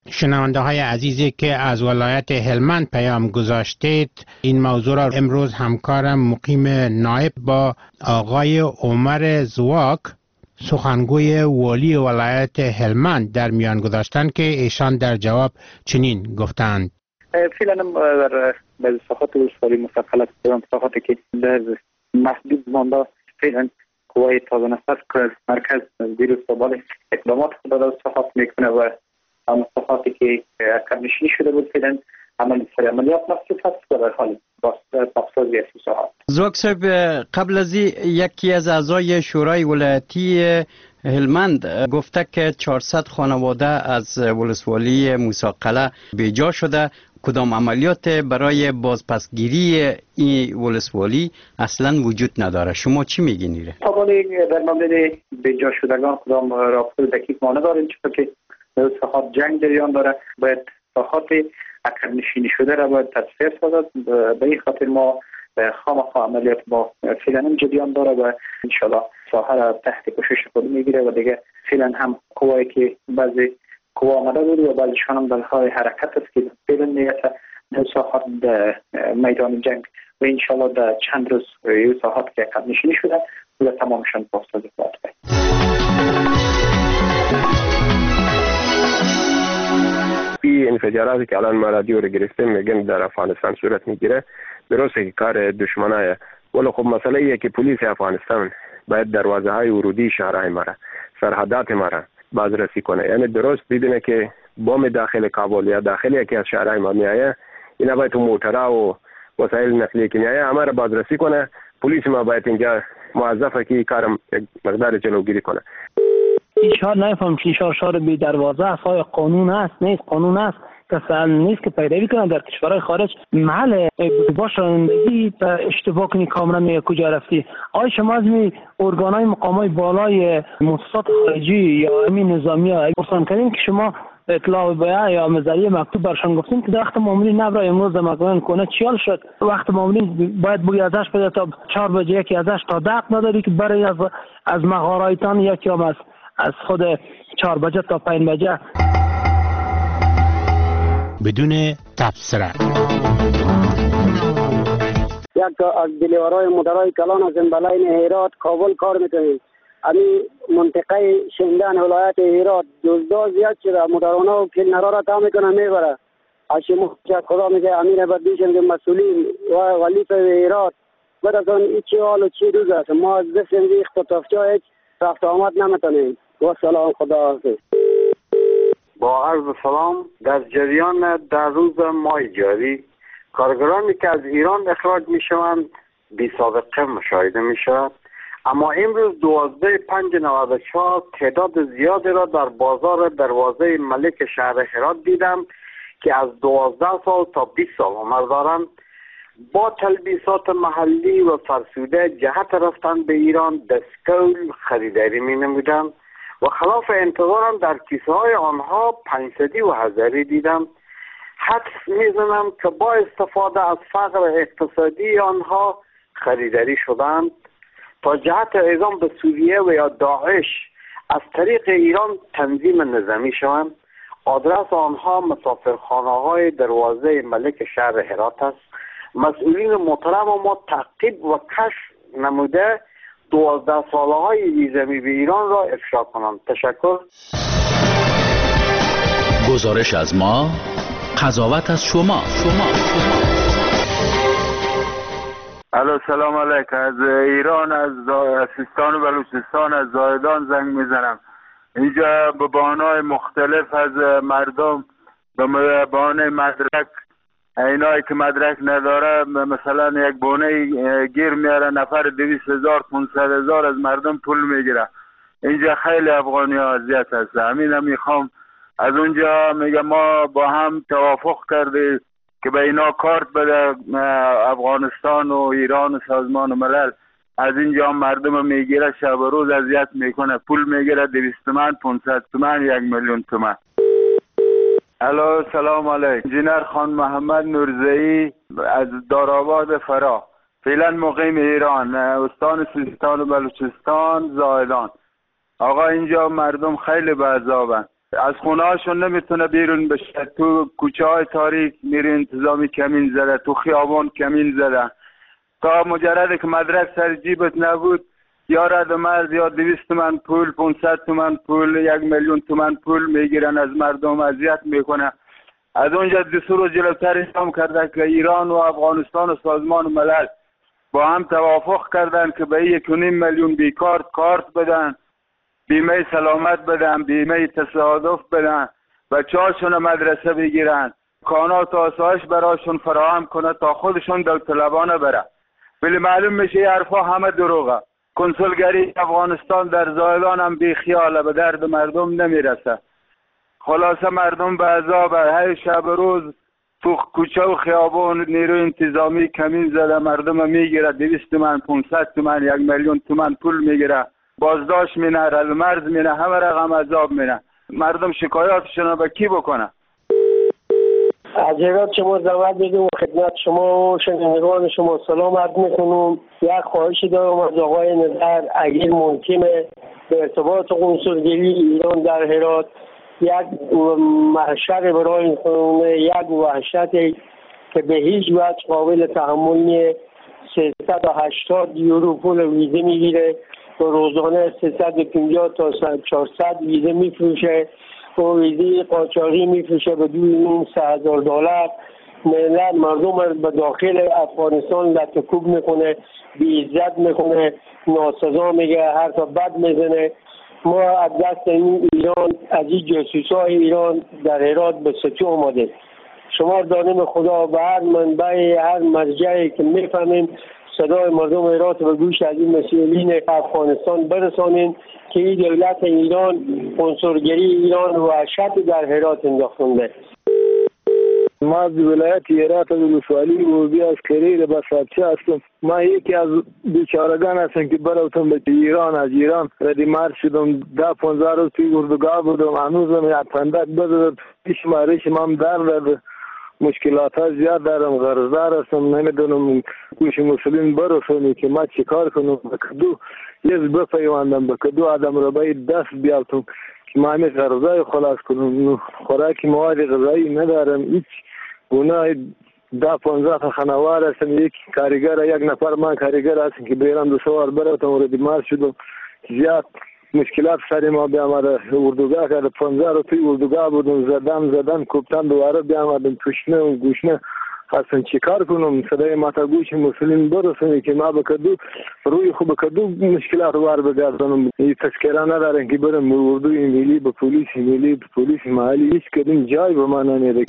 شنونده های عزیزی که از ولایت هلمند پیام گذاشتید، این موضوع را امروز همکارم مقیم نایب با آقای عمر زواک سخنگوی والی ولایت هلمند در میان گذاشتند که ایشان در جواب چنین گفتند. فعلا در بعضی ساحات ولسوالی مستقل است، ساحاتی که در محدود مانده فعلا قوای تازه نفس که مرکز زیر استقبال اقدامات خود در ساحات میکنه و اما ساحاتی که کمنشینی شده بود فعلا عملی سر عملیات مخصوص است و در حال پاسسازی از ساحات. زواک صاحب، قبل از یکی از اعضای شورای ولایتی هلمند گفته که چهارصد خانواده از ولسوالی موسی قلعه بیجا شده. کدام عملیات برای بازپسگیری این ولسوالی اصلا وجود نداره؟ شما چی میگین؟ طبعا در مورد بیجا شدگان کدام رابطه دقیق ما نداریم، چون که ساحات جنگ جریان داره. باید ساحات عقب نشینی شده را باید تصفیه سازد. به این خاطر ما خامخا عملیات با فعلا جریان داره و انشالله ساحه را تحت پوشش خود میگیره و دیگه فعلا هم قوایی که بعضی قوا آمده بود و بعضیشان هم در حال حرکت است که فعلا نیت در ساحات در میدان جنگ و انشالله در چند روز این ساحات که عقب نشینی شده و تمامشان بازسازی خواهد کرد. این انفجاراتی که الان ما رادیو رو گرفتیم میگن در افغانستان صورت میگیره، درسته که کار دشمنایه، ولی خب مسئله ایه که پلیس افغانستان باید دروازه های ورودی شهرهای ما را، سرحدات ما را بازرسی کنه. یعنی درست ببینه که بم داخل کابل یا داخل یکی از شهرهای ما میایه، اینا باید تو موترها و وسایل نقلیه که میایه همه را بازرسی کنه. پلیس ما باید اینجا موظفه که کارم مقدار جلوگیری کنه. این شهر نفهم که شهر شهر بی دروازه است، آیا قانون است؟ نیست قانون است، کسان نیست که پیروی کنند در کشورهای خارج. محل باش رانندگی اشتباه کنی کامرا میگه کجا رفتی. آیا شما از می ارگانهای مقامات بالای مؤسسات خارجی یا امین نظامی ها پرسان کردین که شما اطلاع بیان یا مزریه مکتوب برشان گفتیم که وقت مامورین نبرا امروز در مکان کنه چیال شد؟ وقت مامورین باید بوی ازش بده تا چهار بجه یکی ازش تا دق نداری که برای از از مغارایتان یکی هم از از خود چهار بجه تا پنج بجه بدون تبصره. یک از دلیورای مدرای کلان از بلین هرات کابل کار میکنیم. امی منطقه شندان ولایت هرات دزدا زیاد شده، مدرانا و کلنرا را تا میکنه میبره. هاشم خدا میگه امیر بدیشن که مسئولین و ولی هرات بعد از اون چی حال و چی روز است. ما از دست ریخت تا تفجا هیچ رفت آمد نمیتونیم. و سلام، خدا حافظ. با عرض سلام، در جریان در روز ماه جاری کارگرانی که از ایران اخراج می شوند بی سابقه مشاهده می شود، اما امروز دوازده پنج نود و چهار تعداد زیادی را در بازار دروازه ملک شهر هرات دیدم که از دوازده سال تا بیست سال عمر دارند. با تلبیسات محلی و فرسوده جهت رفتن به ایران دستکول خریداری می نمودند و خلاف انتظارم در کیسه های آنها پنجصدی و هزاری دیدم. حدس میزنم که با استفاده از فقر اقتصادی آنها خریداری شدند تا جهت اعزام به سوریه و یا داعش از طریق ایران تنظیم نظامی شوند. آدرس آنها مسافرخانه های دروازه ملک شهر هرات است. مسئولین محترم ما تعقیب و کشف نموده دوازده ساله های ویزمی به ایران را افشا کنند. تشکر. گزارش از ما، قضاوت از شما. شما الو، سلام علیکم. از ایران، از سیستان و بلوچستان، از زاهدان زنگ میزنم. اینجا به بهانه‌های مختلف از مردم به بهانه مدرک، اینایی که مدرک نداره مثلا یک بونه گیر میاره، نفر دویست هزار پونصد هزار از مردم پول میگیره. اینجا خیلی افغانی ها اذیت هست. همین میخوام از اونجا میگه ما با هم توافق کردیم که به اینا کارت بده افغانستان و ایران و سازمان ملل. از اینجا مردم میگیره، شب و روز اذیت میکنه، پول میگیره دویست تومن، پونصد تومن، یک میلیون تومن. الو، سلام علیکم. انجینر خان محمد نورزئی از دارآباد فرا، فعلا مقیم ایران، استان سیستان و بلوچستان، زاهدان. آقا اینجا مردم خیلی به عذابن. از خونه هاشون نمیتونه بیرون بشه. تو کوچه های تاریک نیروی انتظامی کمین زده، تو خیابان کمین زده. تا مجرد که مدرک سر جیبت نبود یا رد مرد یا دویست تومن پول، پونصد تومن پول، یک میلیون تومن پول میگیرن از مردم، اذیت میکنه. از اونجا دستور رو جلوتر اعلام کرده که ایران و افغانستان و سازمان ملل با هم توافق کردن که به یک و نیم میلیون بیکار کارت بدن، بیمه سلامت بدن، بیمه تصادف بدن، بچه‌هاشون مدرسه بگیرن، کانات و آسایش براشون فراهم کنه تا خودشون داوطلبانه بره. ولی معلوم میشه این حرفا همه دروغه. کنسولگری افغانستان در زایلان هم بی خیاله، به درد مردم نمیرسه. خلاصه مردم به عذاب هر شب روز تو کوچه و خیابان نیروی انتظامی کمین زده، مردم میگیره دویست تومن، پونصد تومن، یک میلیون تومن پول میگیره، بازداشت مینه، رزمرز مینه، همه رقم عذاب مینه. مردم شکایاتشون به کی بکنه؟ از ایراد شما زحمت میدیم خدمت شما و شنوندگان شما سلام عرض میکنم. یک خواهشی دارم از آقای نظر اگر ممکنه به ارتباط قنصلگری ایران در هرات یک محشر برای خونه، یک وحشتی که به هیچ وجه قابل تحمل نیست. سیصد و هشتاد یورو پول ویزه میگیره و روزانه سیصد و پنجاه تا چهارصد ویزه میفروشه و ویزه قاچاقی میفروشه به دو سه هزار دلار. ملت مردم به داخل افغانستان لطکوب میکنه، بی‌عزت میکنه، ناسزا میگه، حرف بد میزنه. ما از دست این ایران، از این جاسوسای ایران در هرات به سطح آمده. شما دانم خدا به هر منبع، هر مرجعی که میفهمیم صدای مردم هرات به گوش از این مسئولین افغانستان برسانیم که این دولت ایران، قنصلگری ایران وحشت در هرات انداخته. ما از ولایت هرات از ولسوالی و بیا از کریر بساتچه هستم. ما یکی از بیچارگان هستم که برفتم به ایران. از ایران ردی مارد شدم، ده پانزده روز توی اردوگاه بودم. هنوزم یک فندک بدد پیش ماریش هم در داد. مشکلات ها زیاد دارم، غرضدار هستم، نمیدونم گوش مسئولین برسونی که ما چی کار کنم. به کدو یز بپیواندم، به کدو آدم رو باید دست بیالتم که ما همی غرضای خلاص کنم. خوراک مواد غذایی ندارم، هیچ گناه. ده پانزده تا خانوار هستم، یک کارگر، یک نفر من کارگر هستم که بیرم دو سوار برفتم و ردیمار شدم. زیاد مشکلات سر ما بیامده. اردوگاه کرده پانزده رو توی اردوگاه بودم، زدم زدم کوبتن دوباره بیامدم تشنه و گوشنه هستم. چی کار کنم؟ صدای ما تا گوش مسئولین برسونی که ما بکدو روی خوب بکدو مشکلات وار بگردانم. این تذکره ندارن که برم اردوی ملی به پلیس ملی به پلیس محلی هیچ کدوم جای به من نمیده.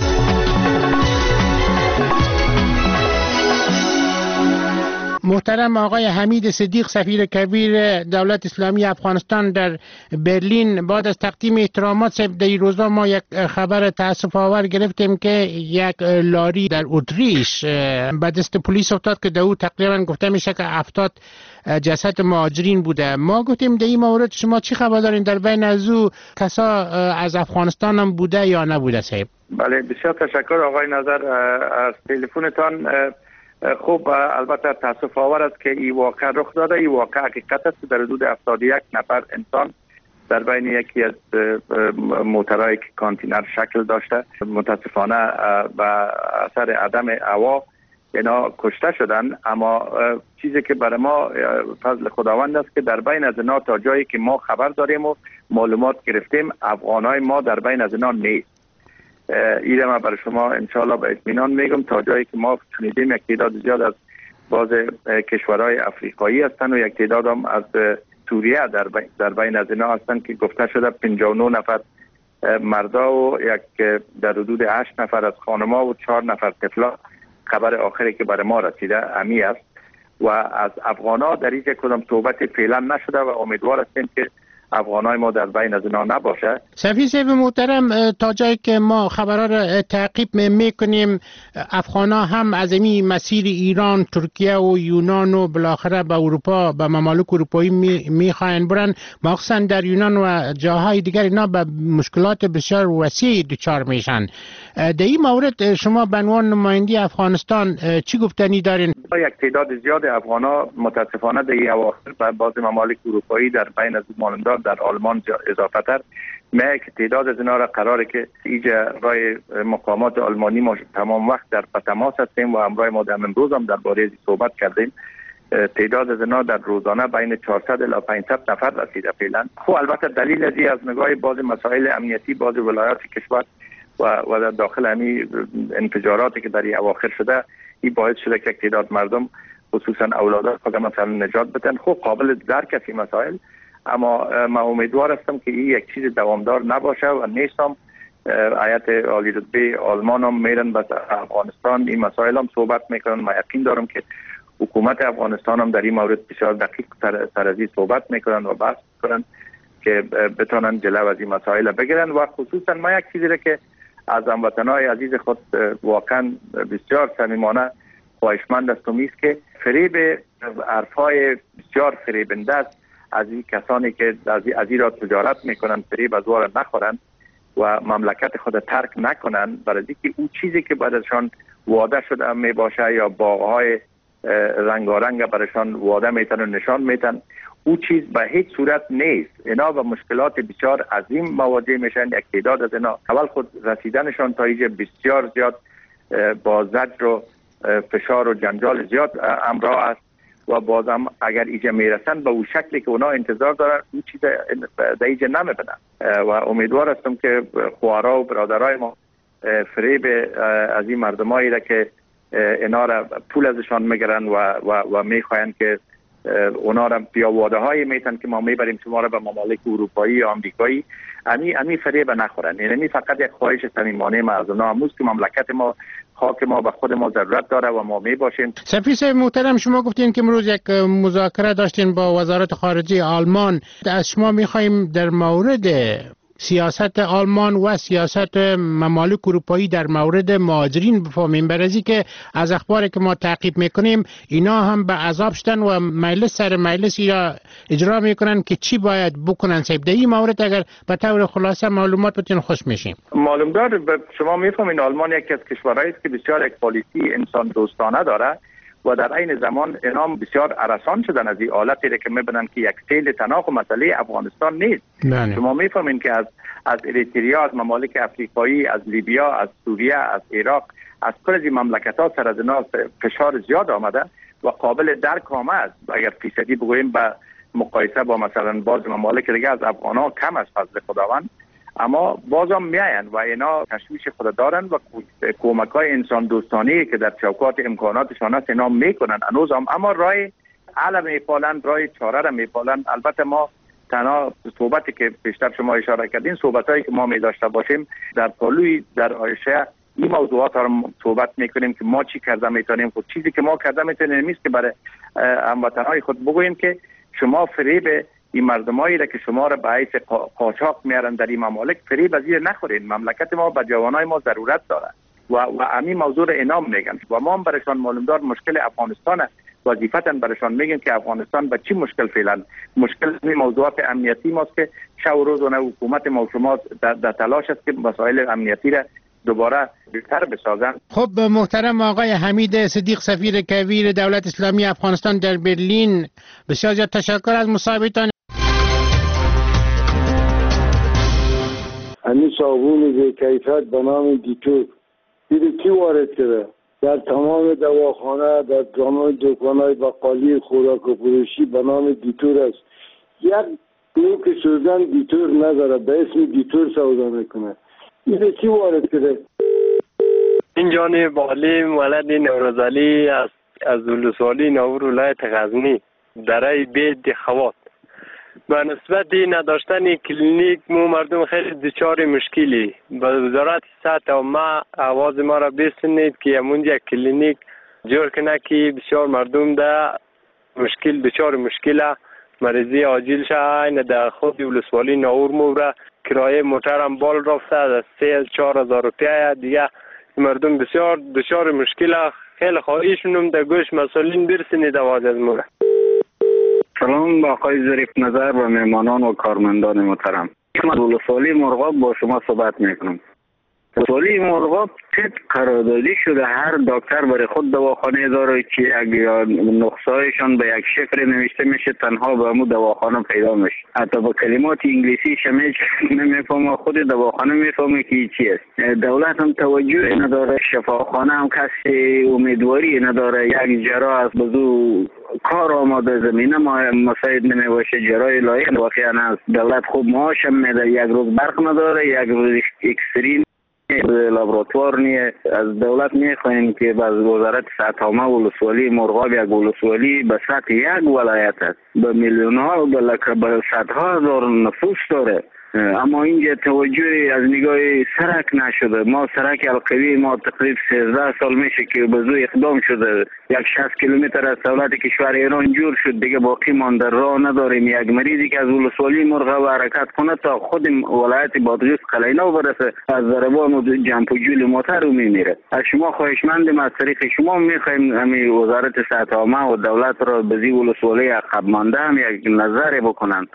محترم آقای حمید صدیق، سفیر کبیر دولت اسلامی افغانستان در برلین، بعد از تقدیم احترامات در این روزا ما یک خبر تاسف آور گرفتیم که یک لاری در اتریش به دست پلیس افتاد که در او تقریبا گفته میشه که هفتاد جسد مهاجرین بوده. ما گفتیم در این مورد شما چی خبر دارین؟ در بین از او کسا از افغانستان هم بوده یا نبوده صاحب؟ بله، بسیار تشکر آقای نظر از تلفنتان. خوب، البته تاسف آور است که این واقع رخ داده. این واقع حقیقت است. در حدود هفتاد و یک نفر انسان در بین یکی از موترهای که کانتینر شکل داشته متاسفانه به اثر عدم هوا اینا کشته شدن. اما چیزی که برای ما فضل خداوند است که در بین از اینا تا جایی که ما خبر داریم و معلومات گرفتیم افغانای ما در بین از اینا نیست. ایره من برای شما انشاءالله به اطمینان میگم. تا جایی که ما شنیدیم یک تعداد زیاد از باز کشورهای افریقایی هستن و یک تعداد هم از سوریه در بین, در بین از اینا هستن که گفته شده پنجاه و نه نفر مردا و یک در حدود هشت نفر از خانما و چهار نفر طفلا. خبر آخری که برای ما رسیده امی است و از افغانا در هیچ کدام توبت فعلا نشده و امیدوار هستیم که افغانای ما در بین از اینا نباشه. سفیر صاحب محترم، تا جایی که ما خبرها را تعقیب میکنیم افغانا هم از این مسیر ایران، ترکیه و یونان و بالاخره به اروپا، به ممالک اروپایی میخواین برن. مخصوصا در یونان و جاهای دیگر اینا به مشکلات بسیار وسیع دچار میشن. در این مورد شما به عنوان نماینده افغانستان چی گفتنی دارین؟ یک تعداد زیاد افغانا متاسفانه در این اواخر به بعض ممالک اروپایی در بین از مانندان در آلمان اضافه تر میگه که تعداد از اینا را قراره که اینجا رای مقامات آلمانی ما تمام وقت در تماس هستیم و همراه ما در امروز هم درباره این صحبت کردیم. تعداد از اینا در روزانه بین چهارصد الی پانصد نفر رسیده فعلا. خب البته دلیل از این از نگاه بعض مسائل امنیتی بعض ولایات کشور و و در داخل همین انفجاراتی که در این اواخر شده این باعث شده که تعداد مردم خصوصا اولادات خود مثلا نجات بدن. خب قابل درک است این مسائل، اما من امیدوار هستم که این یک چیز دوامدار نباشه و نیستم هیئت عالی رتبه آلمان هم میرن به افغانستان این مسائل هم صحبت میکنن. من یقین دارم که حکومت افغانستان هم در این مورد بسیار دقیق تر از این صحبت میکنن و بحث میکنن که بتونن جلو از این مسائل بگیرن. و خصوصا من یک چیزی را که از هموطنان عزیز خود واقعا بسیار صمیمانه خواهشمند هستم است که فریب حرفای بسیار فریبنده است از این کسانی که از این را تجارت میکنن فریب از وارد نخورن و مملکت خود ترک نکنن، برای اینکه اون چیزی که بعدشان وعده شده می باشه یا باغهای رنگارنگ برایشان وعده میتن و نشان میتن، او چیز به هیچ صورت نیست. اینا با مشکلات بسیار عظیم مواجه میشن. یک تعداد از اینا اول خود رسیدنشان تا اینجا بسیار زیاد با زجر و فشار و جنجال زیاد همراه است و بازم اگر اینجا میرسن به اون شکلی که اونا انتظار دارن اون چیز در اینجا نمیبینن. و امیدوار هستم که خواهرها و برادرای ما فریب از این مردمایی را که اینا را پول ازشان میگیرن و و و میخواین که اونا را بیا وعده های میتن که ما میبریم شما را به ممالک اروپایی یا آمریکایی، امی امی فریب نخورن. یعنی فقط یک خواهش صمیمانه ما از اونا امروز که مملکت ما خاک ما به خود ما ضرورت داره و ما می باشیم. سفیر صاحب محترم، شما گفتین که امروز یک مذاکره داشتین با وزارت خارجه آلمان. از شما میخوایم در مورد سیاست آلمان و سیاست ممالک اروپایی در مورد مهاجرین بفهمیم، برای که از اخباری که ما تعقیب میکنیم اینا هم به عذاب شدن و مجلس سر مجلس را اجرا میکنن که چی باید بکنن. صاحب در این مورد اگر به طور خلاصه معلومات بتین خوش میشیم. معلوم دار شما میفهمین آلمان یکی از کشورهایی است که بسیار یک پالیسی انسان دوستانه داره و در عین زمان اینام بسیار ارسان شدن از این حالتی که میبینن که یک سیل تناق و مسئله افغانستان نیست. بله. شما میفهمین که از از اریتریا، از ممالک افریقایی، از لیبیا، از سوریه، از عراق، از کل این مملکت ها سر از اینا فشار زیاد آمده و قابل درک آمد. اگر فیصدی بگوییم به مقایسه با مثلا باز ممالک دیگه از افغان ها کم از فضل خداوند، اما بازم میاین و اینا تشویش خود دارن و کمک های انسان دوستانه که در چوکات امکاناتشان هست اینا میکنن هنوز هم، اما رای حل میپالن، رای چاره را میپالن. البته ما تنها صحبتی که بیشتر شما اشاره کردین صحبت هایی که ما می داشته باشیم در پالوی در آیشه این موضوعات ها رو صحبت میکنیم که ما چی کرده میتونیم. خود چیزی که ما کرده میتونیم نیست که برای هموطنهای خود بگوییم که شما فریب این مردمایی را که شما را به حیث قاچاق میارن در این ممالک فریب از این نخورین. مملکت ما به جوانای ما ضرورت داره و و همین موضوع را انعام میگن و ما هم برایشان معلوم دار مشکل افغانستان وظیفتن برایشان میگن که افغانستان به چی مشکل فعلا مشکل این موضوعات امنیتی ماست که شب و روز و حکومت ما شما در, در تلاش است که مسائل امنیتی را دوباره بهتر بسازن. خب محترم آقای حمید صدیق سفیر کویر دولت اسلامی افغانستان در برلین، بسیار زیاد تشکر از مصاحبتان. همین صابون بی کیفیت به نام دیتور دیده کی وارد کرده در تمام دواخانه، در تمام دکان‌های بقالی خوراک و فروشی به نام دیتور است. یک دو که سوزن دیتور نداره، به اسم دیتور سودا میکنه. دیده کی وارد کرده؟ این جانب معلم ولد نوروزعلی از از ولسوالی ناور ولایت غزنی درای بیت خوات. به نسبت نداشتن کلینیک مو مردم خیلی دچار مشکلی. به وزارت صحت و ما آواز ما را بشنید که همونجا کلینیک جور کنه که بسیار مردم در مشکل دچار مشکل مریضی عاجل شاین در خود ولسوالی ناور مو کرایه موتر هم بال رفته از سه چهار هزار روپیه دیگه مردم بسیار دچار مشکل. خیلی خواهیشونم در گوش مسئولین برسنید آواز از مو. سلام با آقای ظریف نظر و مهمانان و کارمندان محترم. من ولسوالی مرغاب با شما صحبت میکنم. ولی مرغاب تد قراردادی شده، هر دکتر برای خود دواخانه داره که یک نقصهایشان به یک شکل نوشته میشه، تنها به همون دواخانه پیدا میشه. حتی با کلمات انگلیسی شمیش نمیفهمه، خود دواخانه میفهمه که چی است. دولت هم توجه نداره، شفاخانه هم کسی امیدواری نداره. یک جراح از بزو کار آماده زمینه ما مساعد نمیباشه، جراح لایق واقعا هست. دولت خوب معاش هم میده، یک روز برق نداره، یک روز اکسرین لابراتوار نیه. از دولت میخوایم که باز وزارت صحت عامه ولسوالی مرغاب یک ولسوالی به سطح یک ولایت است، به میلیون ها و به صدها هزار نفوس داره، اما اینجا توجه از نگاه سرک نشده. ما سرک القوی ما تقریبا سیزده سال میشه که به زو اقدام شده، یک شصت کیلومتر از دولت کشور ایران جور شد، دیگه باقی مانده، راه نداریم. یک مریضی که از ولسوالی مرغاب حرکت کنه تا خود ولایت بادغیس قلعه‌نو برسه، از ضربان و جنب و جول موتر رو میمیره. از شما خواهشمندیم، از طریق شما میخوایم همین وزارت صحت عامه و دولت را به زی ولسوالی عقب مانده هم یک نظر بکنند.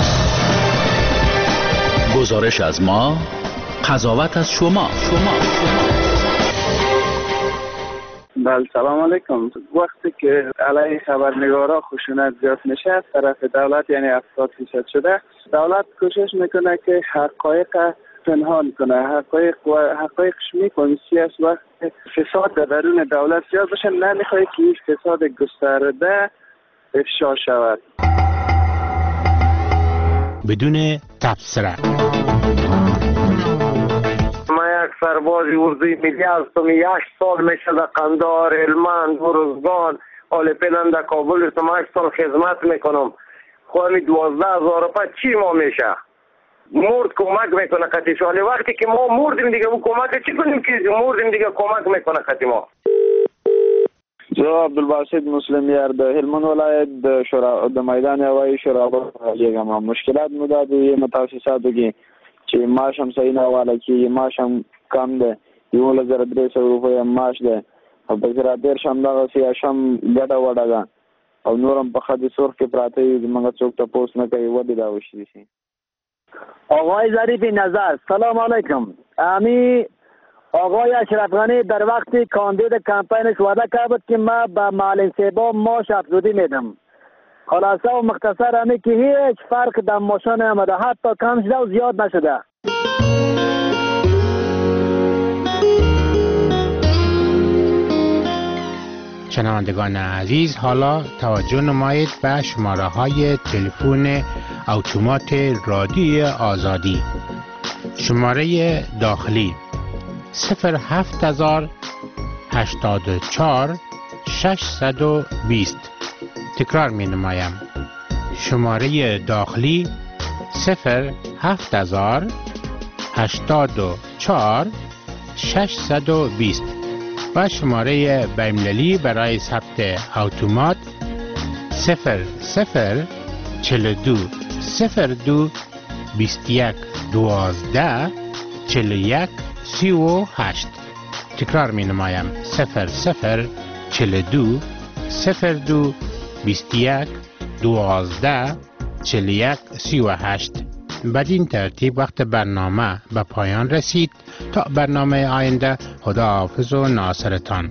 گزارش از ما، قضاوت از شما. شما بله سلام علیکم. وقتی که علیه خبرنگارا خشونت زیاد میشه از طرف دولت، یعنی هفتاد فیصد شده، دولت کوشش میکنه که حقایق پنهان کنه، حقایق و حقایقش میکنه سیاست. وقت فساد در درون دولت زیاد بشه، نمیخواد که این فساد گسترده افشا شود. بدون تبصره. ما یک سربازی اردوی ملی هستم، یک سال میشه در قندهار، هلمند، ارزگان، آلپینم در کابل هستم، یک سال خدمت میکنم. خواهی دوازده هزار روپه چی ما میشه؟ مرد کمک میکنه قطعش، ولی وقتی که ما مردیم دیگه اون کمک چی کنیم که مردیم دیگه کمک میکنه قطع ما. زه عبدالباسط مسلم یار د هلمند ولایت د شورا د میدان هوایی شورا یګم. مشکلات مو د متاسساتو کې چې معاش هم صحیح نه حواله کېږي، معاش هم کم دی، یولس زره درې سوه روپۍ هم معاش دی، او په زراعت دېرش هم دغسې اشم ګډه وډه ده، او نور هم په خدې سرخ کې پراته وي، زموږ څوک تپوس نه کوي، ولې دا وشي شي. آقای ظریف نظر، سلام علیکم. امی آقای اشرف غنی در وقت کاندید کمپینش وعده کرد که ما به معلم صاحبا معاش افزودی میدم. خلاصه و مختصر همه که هیچ فرق در معاش نیامده، حتی کم شده و زیاد نشده. شنوندگان عزیز، حالا توجه نمایید به شماره های تلفن اتومات رادیوی آزادی. شماره داخلی صفر هفت هزار هشتاد و چهار ششصد و بیست. تکرار می نمایم. شماره داخلی صفر هفت هزار هشتاد و چهار ششصد و بیست و شماره بین‌المللی برای ثبت اتومات صفر صفر چهل و دو صفر دو بیست و یک دوازده چهل و یک سی و هشت. تکرار می نمایم. صفر صفر چهل و دو صفر دو بیست و یک دوازده چهل و یک سی و هشت. بدین ترتیب وقت برنامه به پایان رسید. تا برنامه آینده، خداحافظ و ناصرتان.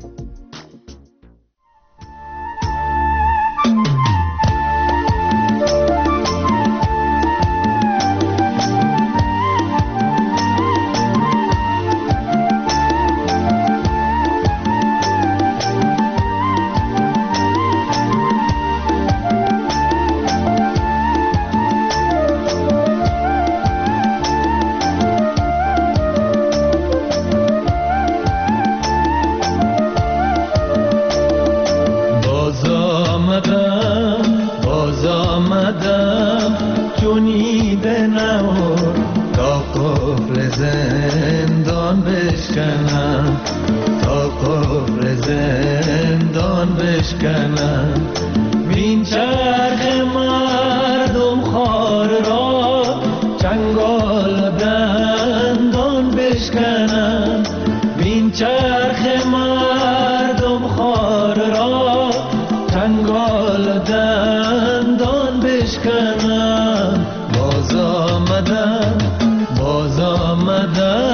باز آمدم باز آمدم